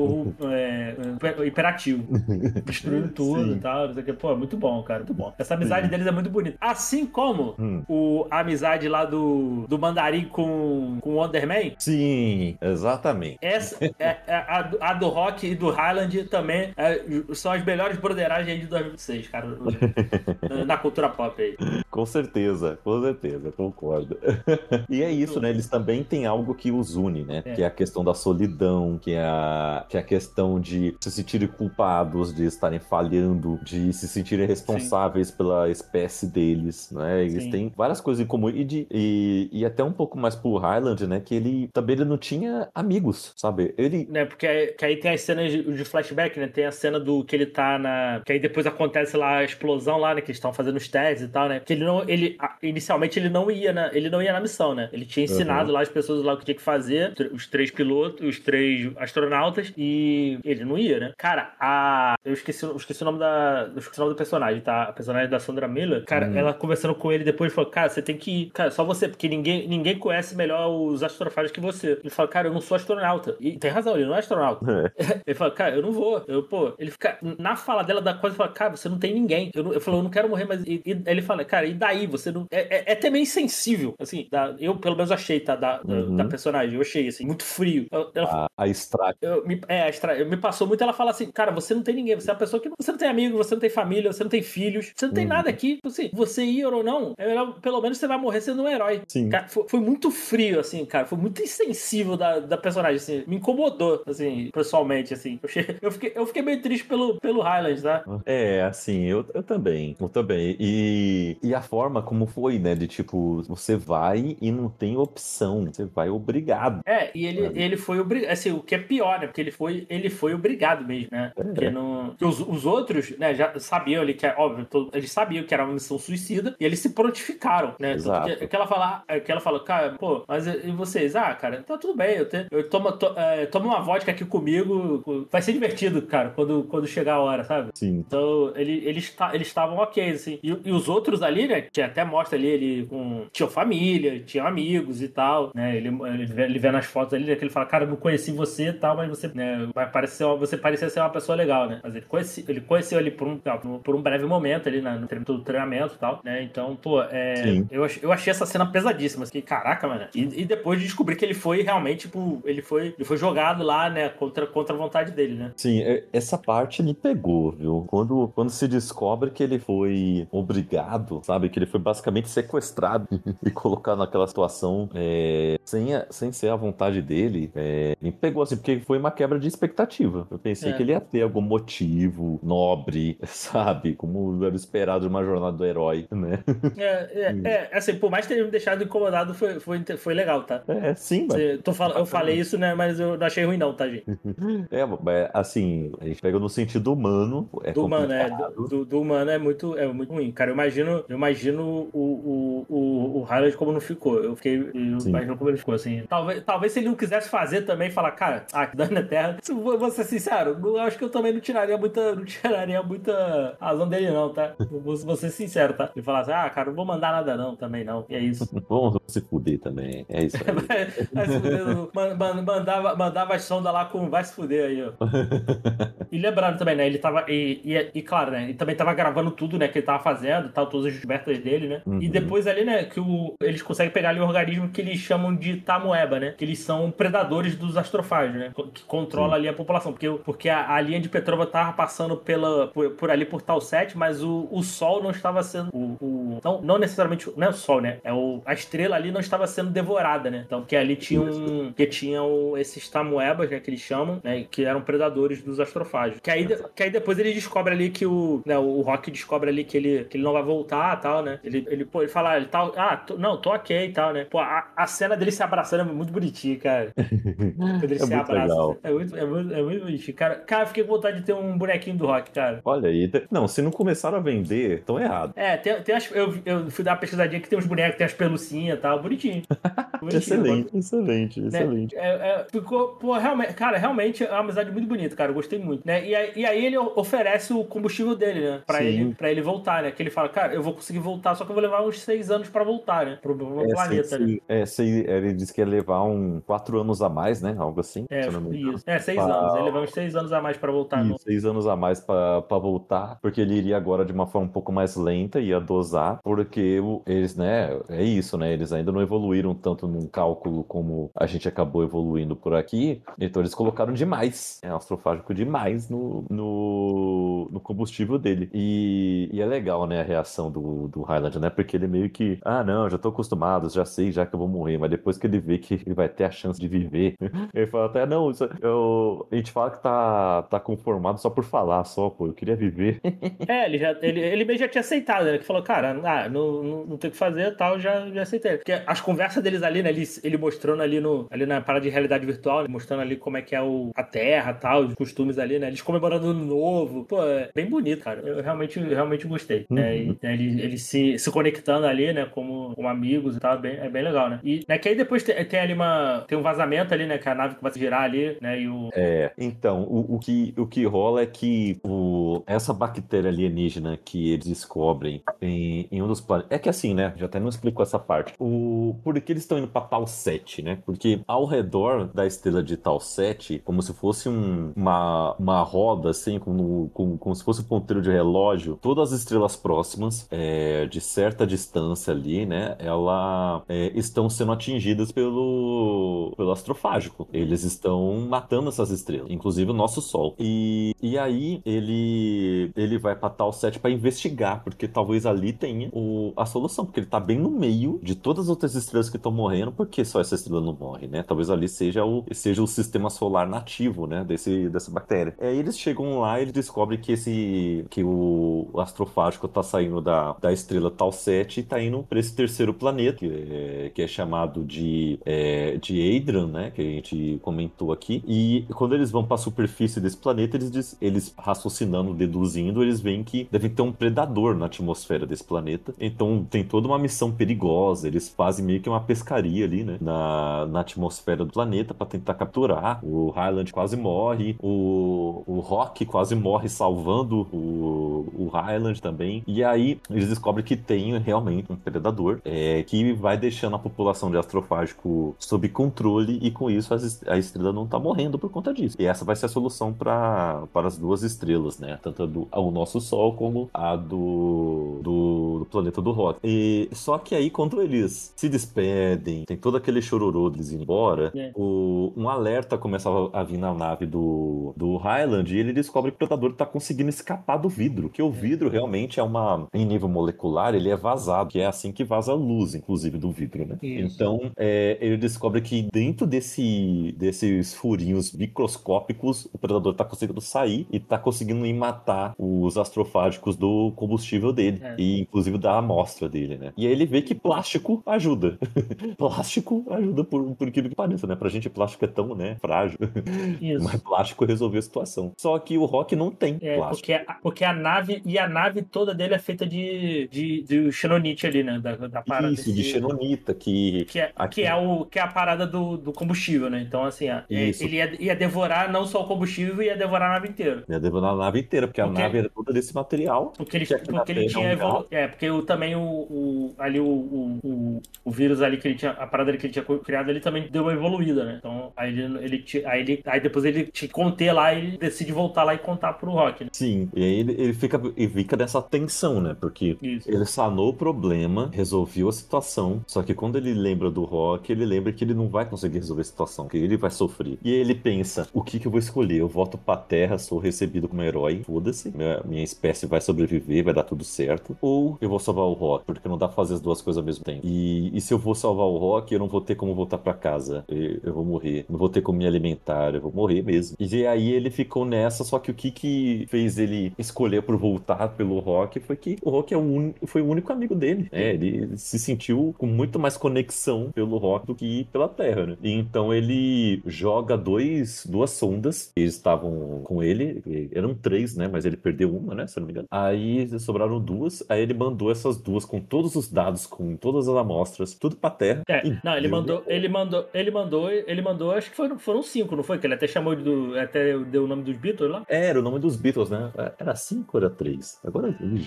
hiperativo, destruindo tudo e tal, não sei o que. Pô, é muito bom, cara, muito bom. Essa amizade deles é muito bonita. Assim como a amizade lá do Mandarim com o Wonder Man. Sim, exatamente. Essa a do Rock e do Hyland também são as melhores brotheragens de 2006, cara, na cultura pop aí. Com certeza, concordo. E é isso, né? Eles também têm algo que os une, né? Que é a questão da solidão, que é a questão de se sentirem culpados de estarem falhando, de se sentirem responsáveis pela espécie deles, né? Eles têm várias coisas em comum. E até um pouco mais pro Hyland, né? Que ele não tinha amigos, sabe? Né, porque aí tem as cenas de flashback, né? Tem a cena do que ele tá que aí depois acontece lá a explosão lá, né? Que eles estão fazendo os testes e tal, né? Que inicialmente ele não ia na missão, né? Ele tinha ensinado lá as pessoas lá o que tinha que fazer, os 3 pilotos, os 3 astronautas, e ele não ia, né? Cara, eu esqueci o nome do personagem, tá? A personagem da Sandra Miller, cara, ela conversando com ele depois falou, cara, você tem que ir, cara, só você, porque ninguém conhece melhor os astrofágicos que você. Ele fala, cara, eu não sou astronauta. E tem razão, ele não é astronauta. Ele fala, cara, eu não vou. Ele fica, na fala dela da coisa, ele fala, cara, você não tem ninguém. Eu falo, eu não quero morrer, mas ele fala, cara, e daí? Você não... É até meio insensível, assim, eu pelo menos achei, tá? Da personagem, eu achei, assim, muito frio. A Strack. Me passou muito, ela fala assim, cara, você não tem ninguém, você é uma pessoa que você não tem amigo, você não tem família, você não tem filhos, você não tem nada aqui. Assim, você ir ou não, pelo menos você vai morrer sendo um herói. Sim. Cara, foi muito frio, assim, cara, foi muito insensível da personagem, assim, me incomodou, assim, pessoalmente, assim. Eu fiquei meio triste pelo Hyland, personagens, tá? Assim, eu também. Eu também. E a forma como foi, né? De tipo, você vai e não tem opção. Você vai obrigado. E ele foi obrigado. Assim, o que é pior, né? Porque ele foi obrigado mesmo, né? Porque os outros, né, já sabiam ali que, óbvio, eles sabiam que era uma missão suicida e eles se prontificaram, né? Exato. Tanto que ela fala, cara, pô, mas e vocês? Ah, cara, tá tudo bem, eu tomo uma vodka aqui comigo, vai ser divertido, cara, quando chegar a hora, sabe? Sim. Então, eles estavam ok, assim. E os outros ali, né, que até mostra ali, tinha família, tinha amigos e tal, né? Ele vê nas fotos ali, né, que ele fala, cara, eu não conheci você e tal, mas você, né, você parecia ser uma pessoa legal, né? Mas ele conheceu ali por um breve momento ali no treinamento e tal, né? Então, pô, eu achei essa cena pesadíssima, assim, caraca, mano. E depois de descobrir que ele foi realmente, tipo, ele foi jogado lá, né, contra a vontade dele, né? Sim, essa parte me pegou, viu? Quando se descobre que ele foi obrigado, sabe? Que ele foi basicamente sequestrado e colocado naquela situação sem ser a vontade dele, me pegou, assim, porque foi uma quebra de expectativa. Eu pensei que ele ia ter algum motivo nobre, sabe? Como era esperado de uma jornada do herói, né? Assim, por mais que tenha me deixado incomodado, foi legal, tá? Sim, mas... Eu falei isso, né, mas eu não achei ruim não, tá, gente? Assim, a gente pega no sentido humano, Do humano, complicado. do humano é muito ruim. Cara, eu imagino o Highland como não ficou. Eu Sim. imagino como ele ficou, assim. Talvez se ele não quisesse fazer também, falar, cara, que dano é terra. Vou ser sincero, eu acho que eu também não tiraria muita razão dele, não, tá? Vou ser sincero, tá? Ele falasse, cara, não vou mandar nada, não, também não. E é isso. Vamos se fuder também. É isso aí. Vai se fuder. Mandava as sondas lá com vai se fuder aí, ó. E lembrando também, né? Ele tava. Claro, né? Ele também tava gravando tudo, né? Que ele tava fazendo, tal, todas as descobertas dele, né? Uhum. E depois ali, né? Que eles conseguem pegar ali um organismo que eles chamam de Tamoeba, né? Que eles são predadores dos astrofágios, né? Que controla ali a população. Porque a linha de Petrova tava passando por ali por Tal 7, mas o Sol não estava sendo. Não necessariamente. Não é o Sol, né? A estrela ali não estava sendo devorada, né? Então, que ali tinham esses Tamoebas, né? Que eles chamam, né? Que eram predadores dos astrofágios. Que aí depois ele descobre ali que o Rock descobre ali que ele não vai voltar e tal, né? Ele fala, não, tô ok e tal, né? Pô, a cena dele se abraçando é muito bonitinha, cara. Quando ele se muito abraça. legal. É muito bonitinho. Cara, eu fiquei com vontade de ter um bonequinho do Rock, cara. Olha aí. Não, se não começaram a vender, estão errado. Eu fui dar uma pesquisadinha que tem uns bonecos, tem as pelucinhas e tal, bonitinho. Excelente. Ficou, pô, realmente, cara, realmente é uma amizade muito bonita, cara, eu gostei muito, né? E aí ele oferece o combustível dele, né? Pra ele voltar, né? Que ele fala, cara, eu vou conseguir voltar, só que eu vou levar uns 6 anos pra voltar, né? Pro planeta, né? Ele disse que ia levar 4 anos a mais, né? Algo assim. Se eu não me engano. Isso. 6 anos. Ele leva uns 6 anos a mais pra voltar. 6 anos a mais pra voltar, porque ele iria agora de uma forma um pouco mais lenta, ia dosar, porque eles, né? É isso, né? Eles ainda não evoluíram tanto num cálculo como a gente acabou evoluindo por aqui, então eles colocaram demais, astrofágico demais no combustível dele. E é legal, né, a reação do Highland, né? Porque ele meio que, não, já tô acostumado, já sei, já que eu vou morrer, mas depois que ele vê que ele vai ter a chance de viver, ele fala até, não, a gente fala que tá conformado só por falar, só, pô, eu queria viver. Ele mesmo já tinha aceitado, né? Que falou, cara, não tem o que fazer e tal, já aceitei. Porque as conversas deles ali, né? Ele mostrando ali na parada de realidade virtual, né, mostrando ali como é que é a Terra e tal, os costumes ali, né? Eles comemorando ano novo. Pô, é bem bonito, cara. Eu realmente gostei. Uhum. Eles se conectando ali, né? Como amigos e tal, é bem legal, né? E né, que aí depois tem ali tem um vazamento ali, né? Que a nave começa a girar ali, né? Então, o que rola é que essa bactéria alienígena que eles descobrem em um dos planetas. É que assim, né? Já até não explicou essa parte. Por que eles estão indo pra Tal 7, né? Porque ao redor da estrela de Tal 7, como se fosse uma roda, assim, como se fosse um ponteiro de relógio, todas as estrelas próximas, de certa distância ali, né? Estão sendo atingidas pelo astrofágico. Eles estão matando essas estrelas, inclusive o nosso Sol. E aí ele vai pra Tal 7 para investigar, porque talvez ali tenha a solução, porque ele tá bem no meio de todas as outras estrelas que estão morrendo morrendo, por que só essa estrela não morre, né? Talvez ali seja o sistema solar nativo, né? Dessa bactéria. Aí eles chegam lá e eles descobrem que o astrofágico tá saindo da estrela Tau 7 e tá indo para esse terceiro planeta, que é chamado de Hadrian, né? Que a gente comentou aqui. E quando eles vão para a superfície desse planeta, eles raciocinando, deduzindo, eles veem que deve ter um predador na atmosfera desse planeta. Então tem toda uma missão perigosa. Eles fazem meio que uma pescaria ali, né? Na atmosfera do planeta para tentar capturar. O Hyland quase morre. O Rock quase morre salvando o Hyland também. E aí eles descobrem que tem realmente um predador que vai deixando a população de astrofágico sob controle e com isso a estrela não tá morrendo por conta disso. E essa vai ser a solução para as duas estrelas, né? Tanto o nosso Sol como a do planeta do Rock. E só que aí quando eles se despedem, tem todo aquele chororô deles ir embora, um alerta começa a vir na nave do Hyland e ele descobre que o predador tá conseguindo escapar do vidro, que o vidro realmente em nível molecular, ele é vazado, que é assim que vaza a luz, inclusive, do vidro, né? Isso. Então, ele descobre que dentro desses furinhos microscópicos, o predador tá conseguindo sair e tá conseguindo ir matar os astrofágicos do combustível dele, e inclusive da amostra dele, né? E aí ele vê que plástico ajuda. Plástico ajuda por aquilo que pareça, né? Pra gente, plástico é tão, né, frágil. Isso. Mas plástico resolveu a situação. Só que o Rock não tem plástico. Porque a nave toda dele é feita de xenonite ali, né? Da parada. Isso, de xenonita, que é a parada do combustível, né? Então, assim, ele ia devorar não só o combustível, ia devorar a nave inteira. Ia devorar a nave inteira, porque a nave era toda desse material. Porque ele tinha evoluído. Porque também o vírus ali que ele tinha, a parada ali que ele tinha criado, ele também deu uma evoluída, né? Então, aí depois ele tinha que conter lá e ele decide voltar lá e contar pro Rock, né? Sim, e aí ele fica nessa tensão, né? Porque ele sanou o problema, resolveu a situação, só que quando ele lembra do Rock, ele lembra que ele não vai conseguir resolver a situação, que ele vai sofrer. E aí ele pensa, o que eu vou escolher? Eu volto pra Terra, sou recebido como herói, foda-se, minha espécie vai sobreviver, vai dar tudo certo, ou eu vou salvar o Rock, porque não dá pra fazer as duas coisas ao mesmo tempo. E se eu vou salvar o Rock, eu não vou ter como voltar pra casa, eu vou morrer, não vou ter como me alimentar, eu vou morrer mesmo. E aí ele ficou nessa, só que o que fez ele escolher por voltar pelo Rock foi que o Rock foi o único amigo dele, né? Ele se sentiu com muito mais conexão pelo Rock do que pela Terra, né? E então ele joga duas sondas, que estavam com ele, eram 3, né? Mas ele perdeu uma, né? Se eu não me engano. Aí sobraram 2, aí ele mandou essas 2 com todos os dados, com todas as amostras, tudo pra Terra. Não, ele mandou, acho que foram 5, não foi? Que ele até chamou até deu o nome dos Beatles lá? Era o nome dos Beatles, né? Era 5 ou era 3? Agora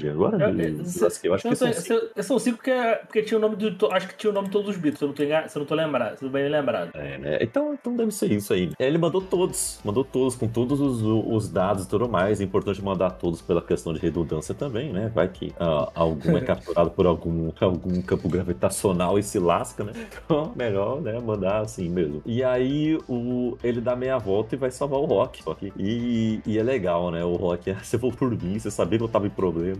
eu acho que são 5. São 5 porque tinha o nome acho que tinha o nome de todos os Beatles, se eu não tô lembrado, se eu não bem lembrado. Né? Então deve ser isso aí. Ele mandou todos com todos os dados e tudo mais. É importante mandar todos pela questão de redundância também, né? Vai que algum é capturado por algum campo gravitacional e se lasca, né? Então, melhor, né? Mandar assim mesmo. E aí ele dá meia volta e vai salvar o Rock. E é legal, né? O Rock, você for por mim, você sabia que eu tava em problema.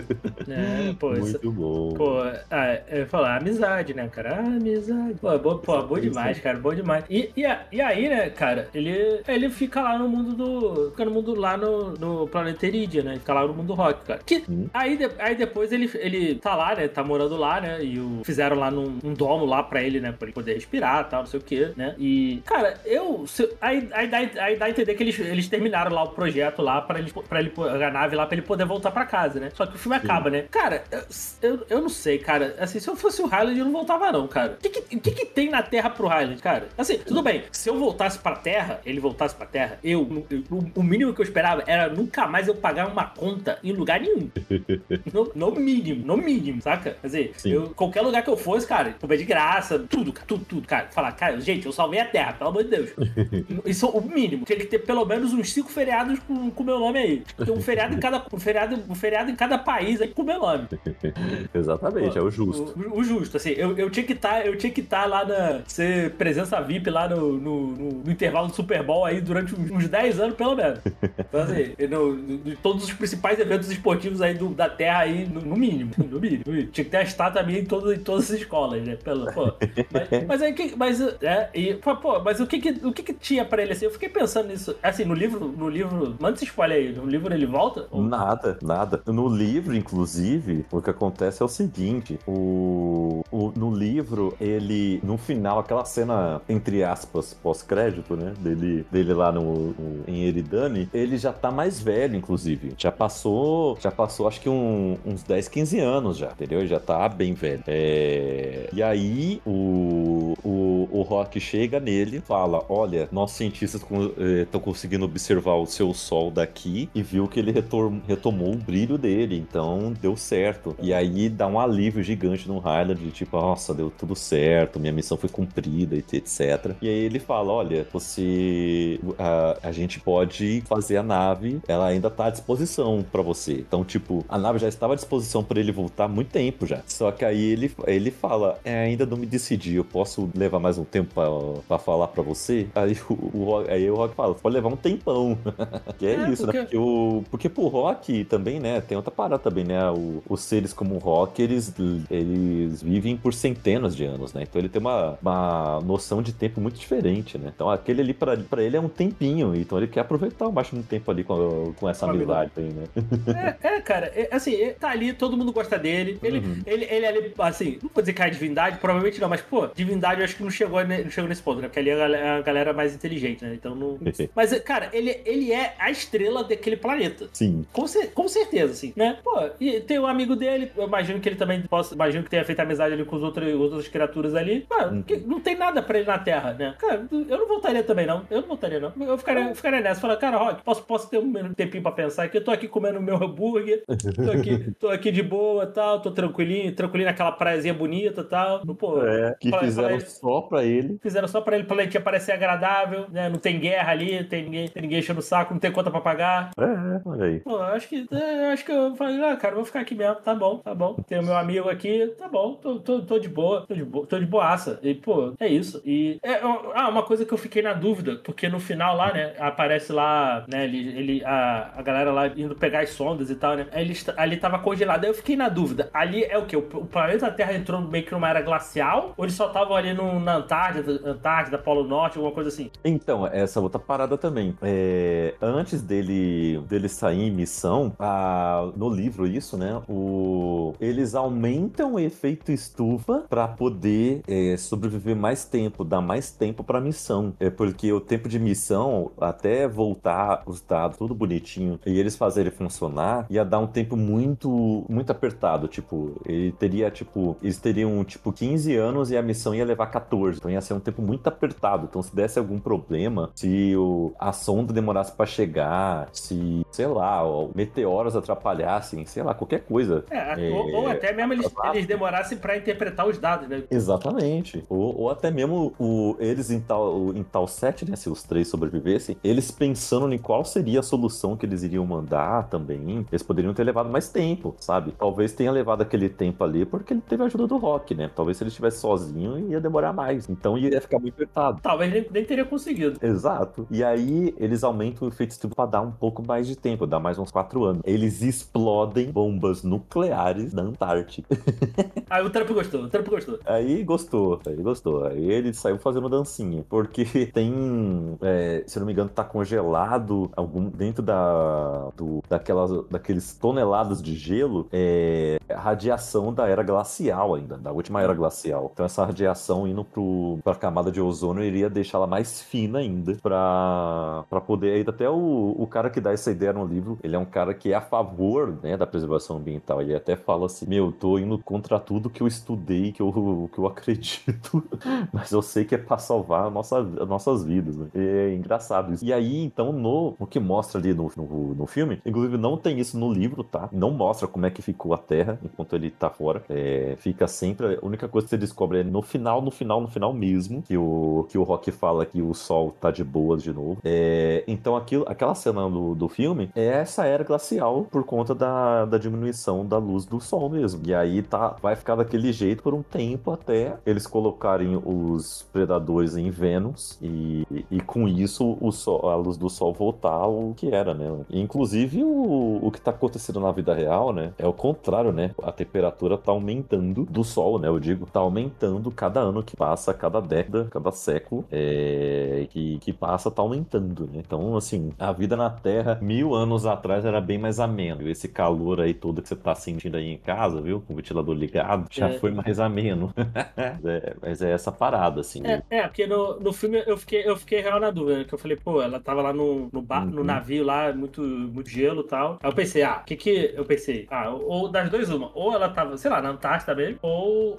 Muito bom. Eu ia falar, amizade, né, cara? Amizade. Boa demais, cara, boa demais. E aí, né, cara, ele fica lá no mundo fica no mundo lá no planeta Iridia, né? Fica lá no mundo Rock, cara. Aí depois ele tá lá, né? Tá morando lá, né? E fizeram lá um domo lá pra ele, né? Pra ele poder respirar e tal, não sei o quê, né? E, cara, aí dá a entender que eles terminaram lá o projeto lá pra ele a nave lá pra ele poder voltar pra casa, né? Só que o filme acaba, né? Cara, eu não sei, cara. Assim, se eu fosse o Hyland, eu não voltava, não, cara. O que tem na Terra pro Hyland, cara? Assim, tudo bem. Se eu voltasse pra Terra, ele voltasse pra Terra, o mínimo que eu esperava era nunca mais eu pagar uma conta em lugar nenhum. No mínimo, saca? Quer dizer, qualquer lugar que eu fosse, cara, comer de graça, tudo, cara. Falar, cara, gente, eu salvei a Terra, pelo amor de Deus. Isso é o mínimo. Tinha que ter pelo menos uns 5 feriados com meu nome aí. Tem um feriado em cada país aí com meu nome. Exatamente, é o justo. O justo, assim, eu tinha que estar lá ser presença VIP lá no intervalo do Super Bowl aí durante uns 10 anos, pelo menos. Então, assim, de todos os principais eventos esportivos aí da Terra aí, no mínimo. mínimo, no mínimo. Tinha que ter a estátua minha em todas as escolas, né? Pô. Mas o que tinha pra ele assim? Eu fiquei pensando nisso. Assim, no livro, manda esse spoiler aí. No livro ele volta? Nada. No livro, inclusive, o que acontece é o seguinte: no livro, ele, no final, aquela cena, entre aspas, pós-crédito, né? Dele lá em Eridani, ele já tá mais velho, inclusive. Já passou acho que uns 10, 15 anos já, entendeu? Ele já tá bem velho. E aí, o Rock chega nele e fala: olha, nossos cientistas estão conseguindo observar o seu sol daqui e viu que ele retomou o brilho dele, então deu certo. E aí dá um alívio gigante no Highlander, de tipo, nossa, deu tudo certo, minha missão foi cumprida, etc. E aí ele fala: olha, a gente pode fazer a nave, ela ainda tá à disposição pra você. Então, tipo, a nave já estava à disposição pra ele voltar há muito tempo já. Só que aí ele fala: ainda não me decidi, eu posso levar mais um tempo pra falar pra você? Aí o Rock fala: pode levar um tempão. Que é isso, né? Porque pro Rock também, né? Tem outra parada também, né? Os seres como o Rock, eles vivem por centenas de anos, né? Então ele tem uma noção de tempo muito diferente, né? Então aquele ali pra ele é um tempinho, então ele quer aproveitar o máximo tempo ali com essa amizade aí, né? Cara, assim, tá ali, todo mundo gosta dele. Ele ali, assim, não vou dizer que é a divindade, provavelmente não, mas, pô, divindade eu acho que não chegou nesse ponto, né? Porque ali é a galera mais inteligente, né? Então não. Mas, cara, ele é a estrela daquele planeta. Sim. Com certeza, assim, né? Pô, e tem um amigo dele, eu imagino que ele também imagino que tenha feito amizade ali com as outras criaturas ali. Mano, não tem nada pra ele na Terra, né? Cara, eu não voltaria também, não. Eu ficaria nessa. Falar, cara, Rock, posso ter um tempinho pra pensar aqui? Eu tô aqui comendo meu hambúrguer, tô aqui de boa, tal, tô tranquilinho naquela praiazinha bonita e tal. Pô, fizeram só pra ele. Fizeram só pra ele parecer agradável, né? Não tem guerra ali, tem ninguém enchendo o saco, não tem conta pra pagar. Olha aí. Pô, acho que eu falei, cara, vou ficar aqui mesmo, tá bom. Tem o meu amigo aqui, tá bom, tô de boa, tô de boaça. E, pô, é isso. E, uma coisa que eu fiquei na dúvida, porque no final lá, né, aparece lá, né, a galera lá indo pegar as sondas e tal, né, ali tava congelado. Aí eu fiquei na dúvida, ali é o quê? O planeta Terra entrou meio que numa era glacial? Ou eles só estavam ali na Antártida, Polo Norte, alguma coisa assim? Então, essa outra parada também. Antes dele sair em missão, no livro isso, né, eles aumentam o efeito estufa pra poder sobreviver mais tempo, dar mais tempo pra missão. Porque o tempo de missão, até voltar os dados tudo bonitinho e eles fazerem funcionar, ia dar um tempo muito, muito apertado. Tipo, eles teriam, 15 anos e a missão ia levar 14. Então ia ser um tempo muito apertado. Então se desse algum problema, se a sonda demorasse pra chegar, se, sei lá, meteoros atrapalhassem, sei lá, qualquer coisa. Ou até mesmo eles demorassem pra interpretar os dados, né? Exatamente. Ou até mesmo eles em tal set, né, se os três sobrevivessem, eles pensando em qual seria a solução que eles iriam mandar também, eles poderiam ter levado mais tempo, sabe? Talvez tenha levado aquele tempo ali porque ele teve a ajuda do Rock, né? Talvez se ele estivesse sozinho ia demorar mais. Então ia ficar muito apertado. Talvez nem teria conseguido. Exato. E aí eles aumentam o efeito estufa pra dar um pouco mais de tempo, dar mais uns 4 anos. Eles explodem bombas nucleares na Antártica. Aí o Trump gostou. Aí gostou. Aí ele saiu fazendo dancinha. Porque tem, se eu não me engano, tá congelado dentro daqueles toneladas de gelo, radiação da era glacial ainda, da última era glacial. Então essa radiação indo pra camada de ozônio iria deixá-la mais fina ainda pra poder, aí até o cara que dá essa ideia no livro, ele é um cara que é a favor, né, da preservação ambiental. Ele até fala assim: tô indo contra tudo que eu estudei, que eu acredito, mas eu sei que é pra salvar nossas vidas, né? É engraçado isso. E aí, então, o que mostra ali no filme, inclusive não tem isso no livro, tá? Não mostra como é que ficou a Terra enquanto ele tá fora. Fica sempre, a única coisa que você descobre é no final final mesmo, que o Rock fala que o Sol tá de boas de novo. Então aquela cena do filme é essa era glacial por conta da diminuição da luz do Sol mesmo. E aí vai ficar daquele jeito por um tempo até eles colocarem os predadores em Vênus e com isso a luz do Sol voltar ao que era, né? E, inclusive o que tá acontecendo na vida real, né? É o contrário, né? A temperatura tá aumentando do Sol, né? Eu digo, tá aumentando cada ano que passa, cada década, cada século que passa, tá aumentando, né? Então, assim, a vida na Terra, 1000 anos atrás, era bem mais ameno. Esse calor aí todo que você tá sentindo aí em casa, viu? Com o ventilador ligado, já foi mais ameno. Mas é essa parada, assim. Porque no filme eu fiquei real na dúvida, né? Que eu falei, pô, ela tava lá no navio lá, muito, muito gelo e tal. Aí eu pensei, eu pensei? Ou das duas uma. Ou ela tava, sei lá, na Antártida mesmo, ou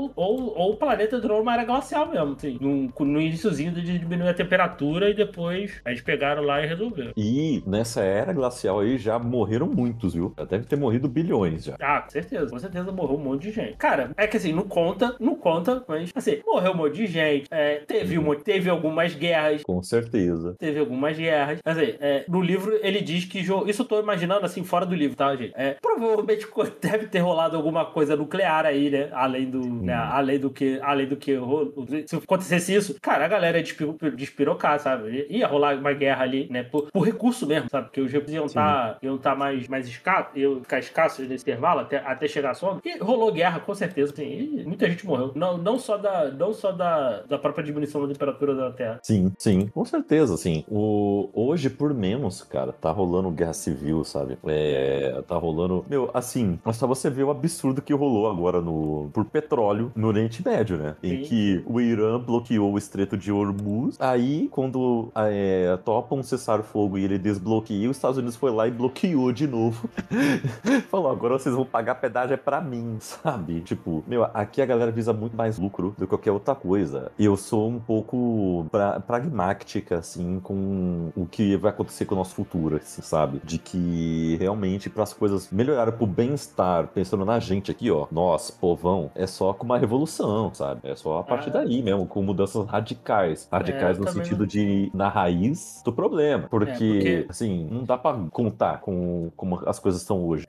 o planeta entrou numa era glacial mesmo, assim. No iniciozinho de diminuir a temperatura e depois eles pegaram lá e resolveram. E nessa era glacial aí já morreram muitos, viu? Já deve ter morrido bilhões já. Com certeza morreu um monte de gente. Cara, é que assim, não conta, mas assim, morreu um monte de gente, teve algumas guerras. Com certeza. Teve algumas guerras. Assim, no livro ele diz que isso eu tô imaginando assim, fora do livro, tá, gente? Provavelmente deve ter rolado alguma coisa nuclear aí, né? Além do que se acontecesse isso, cara, a galera ia despirocar, sabe? Ia rolar uma guerra ali, né? Por recurso mesmo, sabe? Porque os recursos iam estar mais escassos, iam ficar escassos nesse intervalo até chegar a soma. E rolou guerra, com certeza, assim, e muita gente morreu. Não só da própria diminuição da temperatura da Terra. Sim, com certeza, assim. Hoje, por menos, cara, tá rolando guerra civil, sabe? Tá rolando... Meu, assim, só você vê o absurdo que rolou agora por petróleo no Oriente Médio, né? Sim. Em que o Irã bloqueou o Estreito de Hormuz. Aí, quando topa um cessar-fogo e ele desbloqueia, os Estados Unidos foi lá e bloqueou de novo. Falou, agora vocês vão pagar pedágio pra mim, sabe? Tipo, meu, aqui a galera visa muito mais lucro do que qualquer outra coisa. E eu sou um pouco pragmática, assim, com o que vai acontecer com o nosso futuro, assim, sabe? De que realmente para as coisas melhorarem pro bem-estar, pensando na gente aqui, ó, nós, povão, é só com uma revolução, sabe? É só a partir daí mesmo, com mudanças radicais. Radicais no sentido de ir na raiz do problema. Porque, assim, não dá pra contar com como as coisas estão hoje.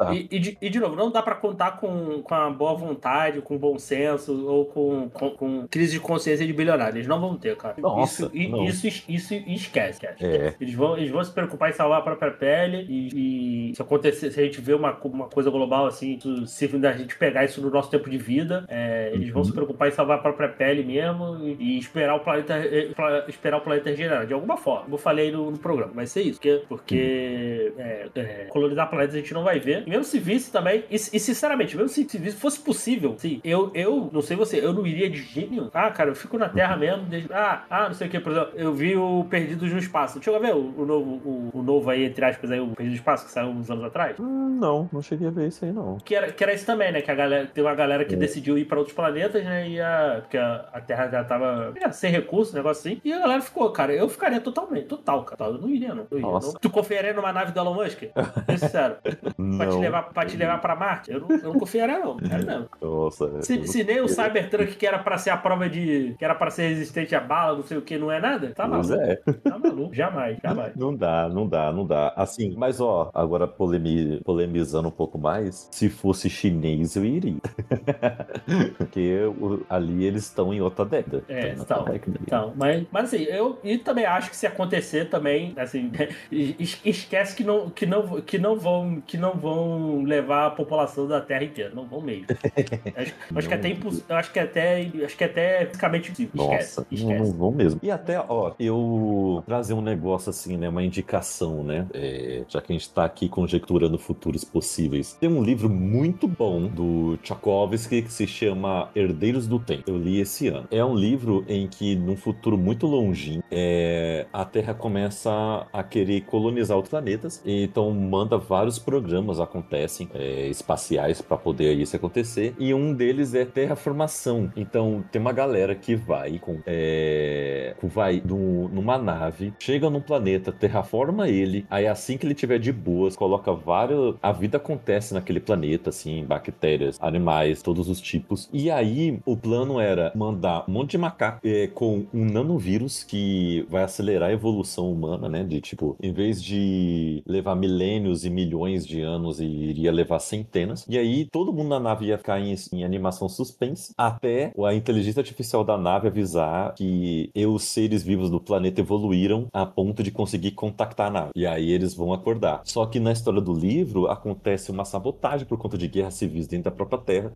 E de novo, não dá pra contar com a boa vontade, com bom senso ou com crise de consciência de bilionário. Eles não vão ter, cara. Nossa, isso esquece. Eles vão se preocupar em salvar a própria pele e se acontecer, se a gente vê uma coisa global assim, se a gente pegar isso no nosso tempo de vida, eles vão se preocupar em salvar a própria pele mesmo e esperar o planeta regenerar de alguma forma. Como eu falei no programa, vai ser isso. Porque colonizar planetas a gente não vai ver. E mesmo se visse também, e sinceramente, mesmo se visse, fosse possível, sim, eu não sei você, eu não iria de jeito nenhum. Cara, eu fico na Terra mesmo, não sei o que, por exemplo, eu vi o Perdidos no Espaço. Chegou a ver o novo aí, entre aspas, aí, o Perdido no Espaço, que saiu uns anos atrás? Não cheguei a ver isso aí, não. Que era isso também, né? Que tem uma galera que decidiu ir pra outros planetas, né? Porque a Terra já tava sem recursos, negócio assim. E a galera ficou, cara, eu ficaria total, cara. Eu não iria, não. Tu confiaria numa nave do Elon Musk? Sincero. Pra te levar pra Marte? Eu não confiaria, não. Era mesmo. Nossa, se nem o Cybertruck, que era pra ser a prova que era pra ser resistente a bala, não sei o que, não é nada? Tá maluco. Tá maluco. Jamais. Não dá. Assim, mas ó, agora polemizando um pouco mais, se fosse chinês eu iria. Porque ali eles estão em outra década. Então, mas assim, eu também acho que se acontecer também, assim, esquece que não vão levar a população da Terra inteira, não vão mesmo. Acho que até fisicamente impossível. Nossa, não vão mesmo. E até, ó, eu trazer um negócio assim, né, uma indicação, né, já que a gente tá aqui conjecturando futuros possíveis. Tem um livro muito bom do Tchaikovsky que se chama Herdeiros do Tempo. Eu li esse ano. É um livro em que, num futuro muito longínquo, a Terra começa a querer colonizar outros planetas, e então manda vários programas acontecem espaciais para poder isso acontecer, e um deles é terraformação. Então tem uma galera que vai numa nave, chega num planeta, terraforma ele, aí assim que ele tiver de boas, coloca a vida acontece naquele planeta, assim, bactérias, animais, todos os tipos, e aí o plano era mandar um monte de macaco com um nanovírus que vai acelerar a evolução humana, né? De tipo, em vez de levar milênios e milhões de anos, iria levar centenas. E aí todo mundo na nave ia ficar em animação suspense até a inteligência artificial da nave avisar que os seres vivos do planeta evoluíram a ponto de conseguir contactar a nave. E aí eles vão acordar. Só que na história do livro acontece uma sabotagem por conta de guerras civis dentro da própria Terra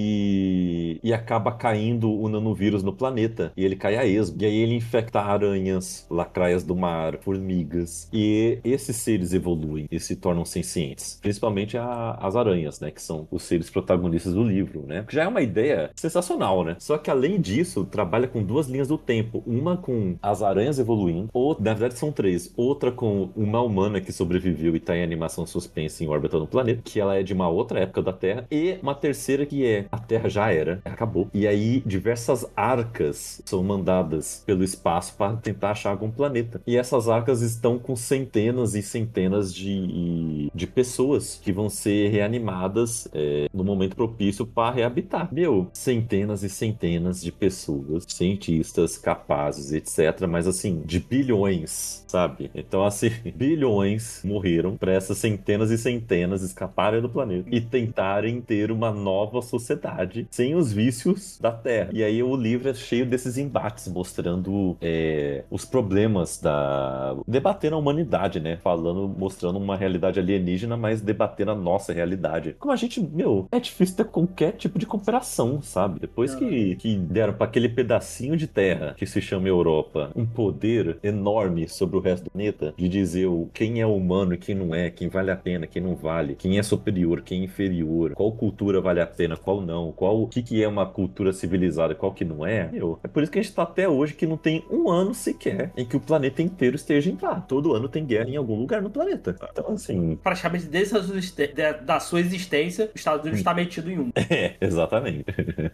e acaba caindo o nanovírus no planeta. E ele cai a esmo. E aí ele infecta aranhas, lacraias do mar, formigas. E esses seres evoluem e se tornam sencientes. Principalmente as aranhas, né? Que são os seres protagonistas do livro, né? Que já é uma ideia sensacional, né? Só que além disso, trabalha com duas linhas do tempo. Uma com as aranhas evoluindo, ou na verdade são três. Outra com uma humana que sobreviveu e tá em animação suspense em órbita no planeta, que ela é de uma outra época da Terra. E uma terceira que é a Terra já era, acabou. E aí diversas arcas são mandadas pelo espaço para tentar achar algum planeta. E essas arcas estão com centenas e centenas de pessoas que vão ser reanimadas no momento propício para reabitar. Meu, centenas e centenas de pessoas, cientistas, capazes, etc. Mas assim, de bilhões, sabe? Então assim, bilhões morreram para essas centenas e centenas escaparem do planeta e tentarem ter uma nova sociedade sem os vícios da Terra. E aí o livro é cheio desses embates, mostrando os problemas debatendo a humanidade, né? Mostrando uma realidade alienígena, mas debatendo a nossa realidade. Como a gente, meu, é difícil ter qualquer tipo de cooperação, sabe? Depois que deram para aquele pedacinho de terra que se chama Europa um poder enorme sobre o resto do planeta, de dizer quem é humano e quem não é, quem vale a pena, quem não vale, quem é superior, quem é inferior, qual cultura vale a pena, qual não, o que é uma cultura civilizada, qual que não é, meu, é por isso que a gente tá até hoje que não tem um ano sequer em que o planeta inteiro esteja em paz. Todo ano tem guerra em algum lugar no planeta. Então, assim... Praticamente da sua existência, os Estados Unidos está metido em um. Exatamente.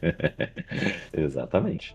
Exatamente.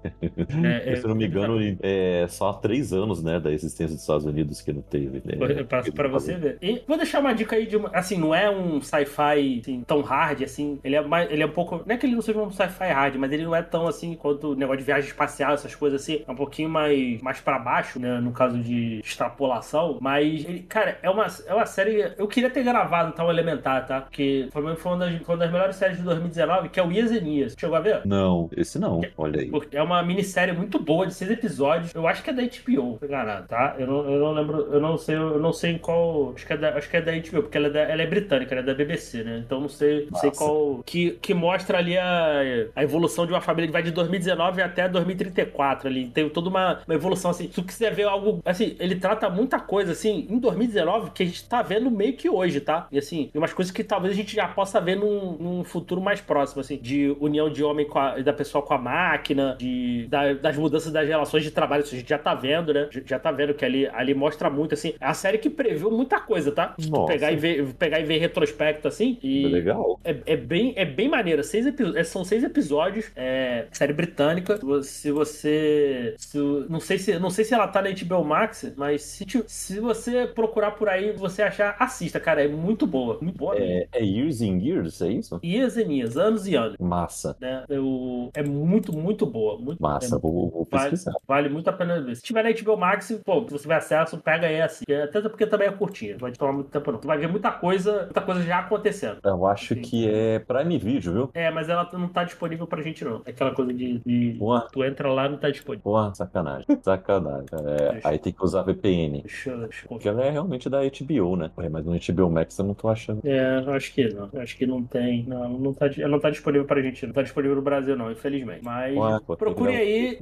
Se eu não me engano, só há 3 anos, né, da existência dos Estados Unidos que não teve. Pra você ver. E vou deixar uma dica aí assim, não é um sci-fi assim, tão hard, assim. Ele é um pouco. Não é que ele não seja um sci-fi hard, mas ele não é tão assim quanto o negócio de viagem espacial, essas coisas assim. É um pouquinho mais pra baixo, né? No caso de extrapolação. Mas, cara, é uma série. Eu queria ter gravado tal Elementar, tá? Porque foi uma das melhores séries de 2019, que é o Years and Years. Chegou a ver? Não, esse não. Olha aí. É uma minissérie muito boa, de 6 episódios. Eu acho que é da HBO, tô enganado, tá? Eu não lembro, eu não sei em qual. Acho que é da HBO, porque ela é britânica, ela é da BBC, né? Então não sei qual. Que mostra ali a evolução de uma família que vai de 2019 até 2034 ali. Tem toda uma evolução assim. Se tu quiser ver algo. Assim, ele trata muita coisa assim em 2019 que a gente tá vendo meio que hoje, tá? E assim, umas coisas que talvez a gente já possa ver num futuro mais próximo, assim, de união de homem da pessoa com a máquina, das mudanças das relações de trabalho. Isso a gente já tá vendo, né? Já tá vendo que ali mostra muito, assim. É a série que previu muita coisa, tá? Se tu pegar e ver em retrospecto, assim. E legal. É bem maneira. São 6 episódios. Série britânica. Se você. Não sei se ela tá na HBO Max, mas se você procurar por aí, você achar, assista, cara. É muito boa. Muito boa mesmo. É Years and Years, é isso? Years and Years, anos e anos. Massa. Né? É muito, muito boa. Muito, massa, vou pesquisar. Vale muito a pena ver. Se tiver na HBO Max, pô, se você tiver acesso, pega aí assim. Até porque também é curtinho, não vai te tomar muito tempo não. Tu vai ver muita coisa já acontecendo. Eu acho que é Prime Video, viu? Mas ela não tá disponível pra gente não. É aquela coisa de tu entra lá e não tá disponível. Porra, sacanagem. Sacanagem. Aí tem que usar VPN. Deixa eu... Porque ela é realmente da HBO, né? Mas no HBO Max eu não tô achando. Acho que não. Acho que não tem. Não tá disponível pra gente. Não tá disponível no Brasil não, infelizmente. Mas procure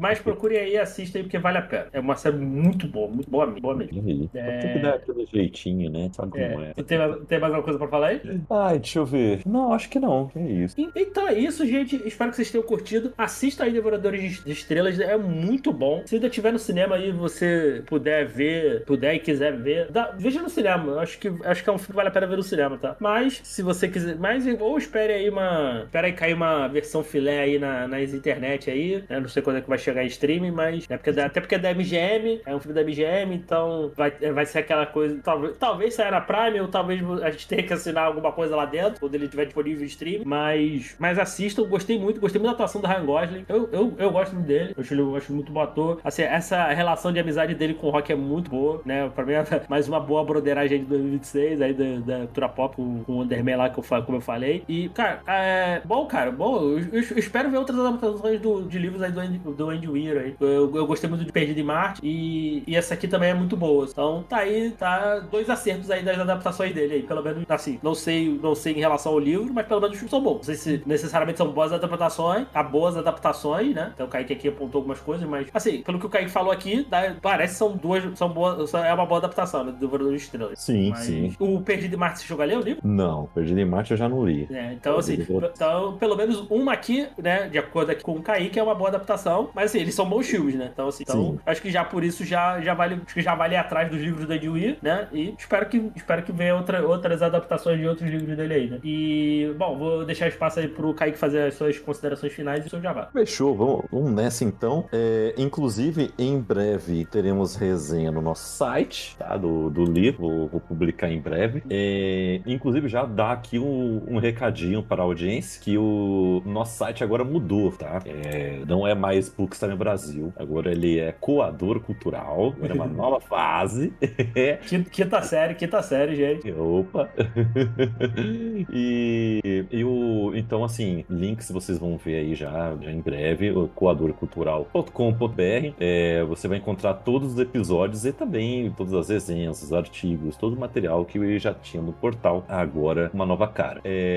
aí e assista aí, porque vale a pena. É uma série muito boa mesmo. Tem que dar aquele jeitinho, né? Sabe como é. Tem mais alguma coisa pra falar aí? Ai, deixa eu ver. Não, acho que não. É isso. Então é isso, gente. Espero que vocês tenham curtido. Assista aí Devoradores de Estrelas. É muito bom. Se ainda tiver no cinema aí, você puder e quiser ver, veja no cinema. Acho que é um filme que vale a pena ver no cinema, tá? Mas, se você quiser... ou espere aí cair uma versão filé aí nas internet aí. Não sei quando é que vai chegar em streaming, mas... até porque é da MGM. É um filme da MGM, então vai ser aquela coisa... Talvez saia na Prime, ou talvez a gente tenha que assinar alguma coisa lá dentro, quando ele estiver disponível em stream. Mas assistam. Gostei muito da atuação do Ryan Gosling. eu gosto muito dele, eu acho muito bom ator. Assim, essa relação de amizade dele com o Rock é muito boa, né? Pra mim é mais uma boa broderagem de 2026 aí da cultura pop com o Underman lá, como eu falei. E, cara, bom, cara, bom. Eu espero ver outras adaptações de livros aí do Andy Weir aí. Eu gostei muito de Perdido em Marte e essa aqui também é muito boa. Então tá aí, tá 2 acertos aí das adaptações dele aí, pelo menos assim. Não sei em relação ao livro, mas pelo menos os filmes são bons. Não sei se necessariamente são boas adaptações, né? Então o Kaique aqui apontou algumas coisas, mas assim, pelo que o Kaique falou aqui, parece que são boas, é uma boa adaptação, né? Do Devorador de Estrelas. Sim, mas sim. o Perdido em Marte, você chegou a ler o livro? Não, Perdido em Marte eu já não li. Então, assim, pelo menos uma aqui, né, de acordo aqui com o Kaique, é uma boa adaptação, mas assim, eles são bons filmes, né? Então, assim, acho que já por isso já vale, acho que já vale ir atrás dos livros do Andy Weir, né? E espero que venha outras adaptações de outros livros dele aí, né? E, bom, vou deixar espaço aí pro Kaique fazer as suas considerações finais e o seu jabá. Fechou, vamos nessa então. Inclusive, em breve teremos resenha no nosso site, tá? Do livro, vou publicar em breve. Inclusive, já dá aqui um recadinho para a audiência que o nosso site agora mudou, tá? Não é mais Bookstime Brasil, agora ele é Coador Cultural, agora é uma nova fase. Quinta série, gente. Opa! Então, assim, links vocês vão ver aí já em breve, o coadorcultural.com.br. Você vai encontrar todos os episódios e também todas as resenhas, os artigos, todo o material que eu já tinha no portal, agora uma nova cara.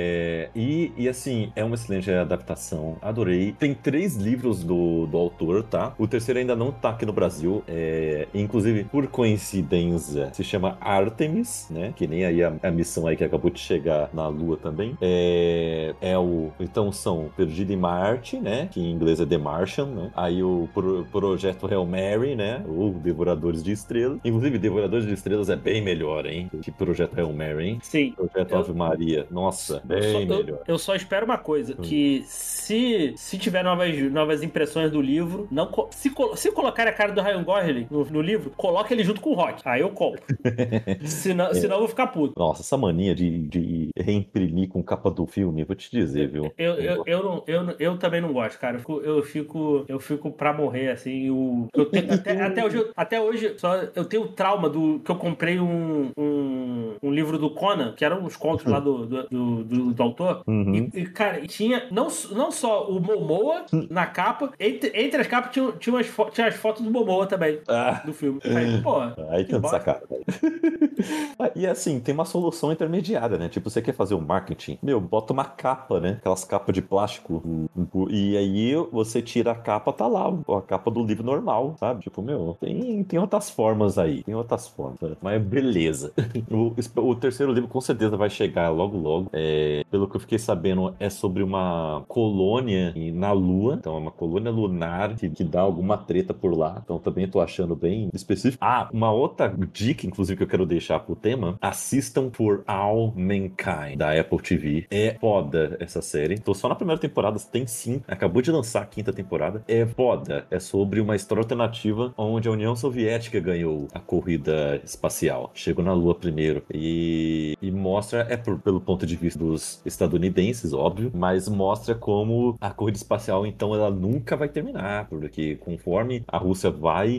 Assim, é uma excelente adaptação, adorei. Tem 3 livros do autor, tá? O terceiro ainda não tá aqui no Brasil, inclusive, por coincidência, se chama Artemis, né? Que nem aí a missão aí que acabou de chegar na Lua também. Então são Perdido em Marte, né? Que em inglês é The Martian, né? Aí o projeto Hail Mary, né? Ou Devoradores de Estrelas. Inclusive, Devoradores de Estrelas é bem melhor, hein? Que projeto Hail Mary, hein? Sim. Projeto Ave Maria. Nossa, bem melhor. Eu só espero uma coisa, que se tiver novas impressões do livro, se colocar a cara do Ryan Gosling no livro, coloque ele junto com o Rock. Aí eu compro. Senão eu vou ficar puto. Nossa, essa mania de reimprimir com capa do filme, vou te dizer, viu? Eu também não gosto, cara. Eu fico pra morrer, assim. Até hoje, só eu tenho trauma que eu comprei um livro do Conan, que eram uns contos lá do autor. Uhum. E, cara, tinha não só o Momoa na capa, entre as capas tinha as fotos do Momoa também, do filme. Aí, porra. Aí tá de sacanagem. E assim, tem uma solução intermediária, né? Tipo, você quer fazer o marketing, bota uma capa, né? Aquelas capas de plástico. E aí você tira a capa, tá lá, a capa do livro normal, sabe? Tipo, tem outras formas aí. Tem outras formas. Mas beleza. O terceiro livro com certeza vai chegar logo, logo. Pelo que eu fiquei sabendo, é sobre uma colônia na Lua. Então, é uma colônia lunar que dá alguma treta por lá. Então, também tô achando bem específico. Uma outra dica, inclusive, que eu quero deixar pro tema: assistam For All Mankind, da Apple TV. É foda essa série. Tô só na primeira temporada, tem sim. Acabou de lançar a 5ª temporada. É foda. É sobre uma história alternativa onde a União Soviética ganhou a corrida espacial. Chegou na Lua primeiro. E mostra, pelo ponto de vista dos estadunidenses, óbvio, mas mostra como a corrida espacial, então, ela nunca vai terminar, porque conforme a Rússia vai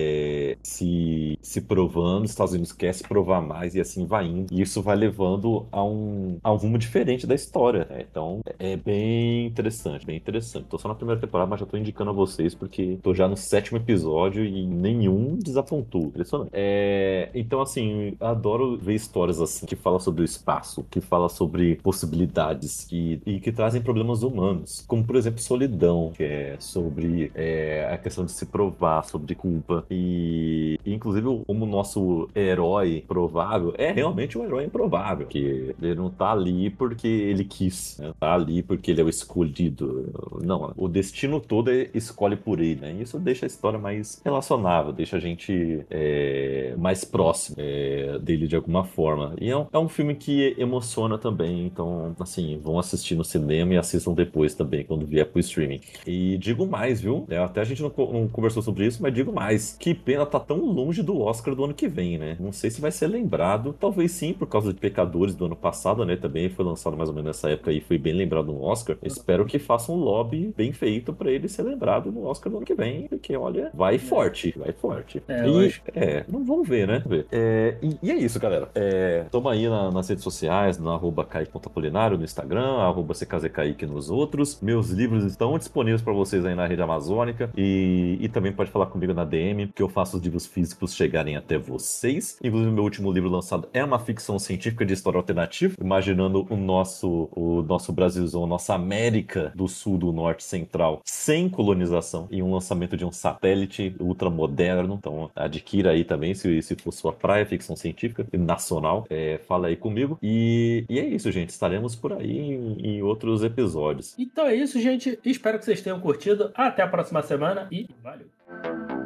se provando, os Estados Unidos quer se provar mais e assim vai indo. E isso vai levando a um rumo diferente da história, né? Então, é bem interessante, bem interessante. Tô só na primeira temporada, mas já tô indicando a vocês, porque tô já no 7º episódio e nenhum desapontou. Impressionante. Então, assim, adoro ver histórias assim, que falam sobre o espaço, que falam sobre possibilidades e que trazem problemas humanos, como, por exemplo, solidão, que é sobre a questão de se provar, sobre culpa. E inclusive, como o nosso herói provável é realmente um herói improvável, que ele não tá ali porque ele quis, né? Tá ali porque ele é o escolhido. Não, o destino todo escolhe por ele, né? Isso deixa a história mais relacionável, deixa a gente mais próximo dele de alguma forma. E é um filme que emociona também, então, assim, vão assistir no cinema e assistam depois também, quando vier pro streaming. E digo mais, viu? Até a gente não conversou sobre isso, mas digo mais. Que pena tá tão longe do Oscar do ano que vem, né? Não sei se vai ser lembrado. Talvez sim, por causa de Pecadores do ano passado, né? Também foi lançado mais ou menos nessa época e foi bem lembrado no Oscar. Espero que faça um lobby bem feito pra ele ser lembrado no Oscar do ano que vem, porque, olha, vai forte, vai forte. Não vamos ver, né? E é isso, galera. Toma aí nas redes sociais, no @Kaique.Apolinário no Instagram, @CKZKaique nos outros. Meus livros estão disponíveis pra vocês aí na rede amazônica e também pode falar comigo na DM, que eu faço os livros físicos chegarem até vocês. Inclusive, meu último livro lançado é uma ficção científica de história alternativa, imaginando o nosso Brasilzão, nossa América do Sul, do Norte Central, sem colonização, e um lançamento de um satélite ultramoderno. Então, adquira aí também, se for sua praia, ficção científica e nacional. Fala aí comigo. E é isso, gente. Estaremos por aí em outros episódios. Então é isso, gente. Espero que vocês tenham curtido. Até a próxima semana e valeu!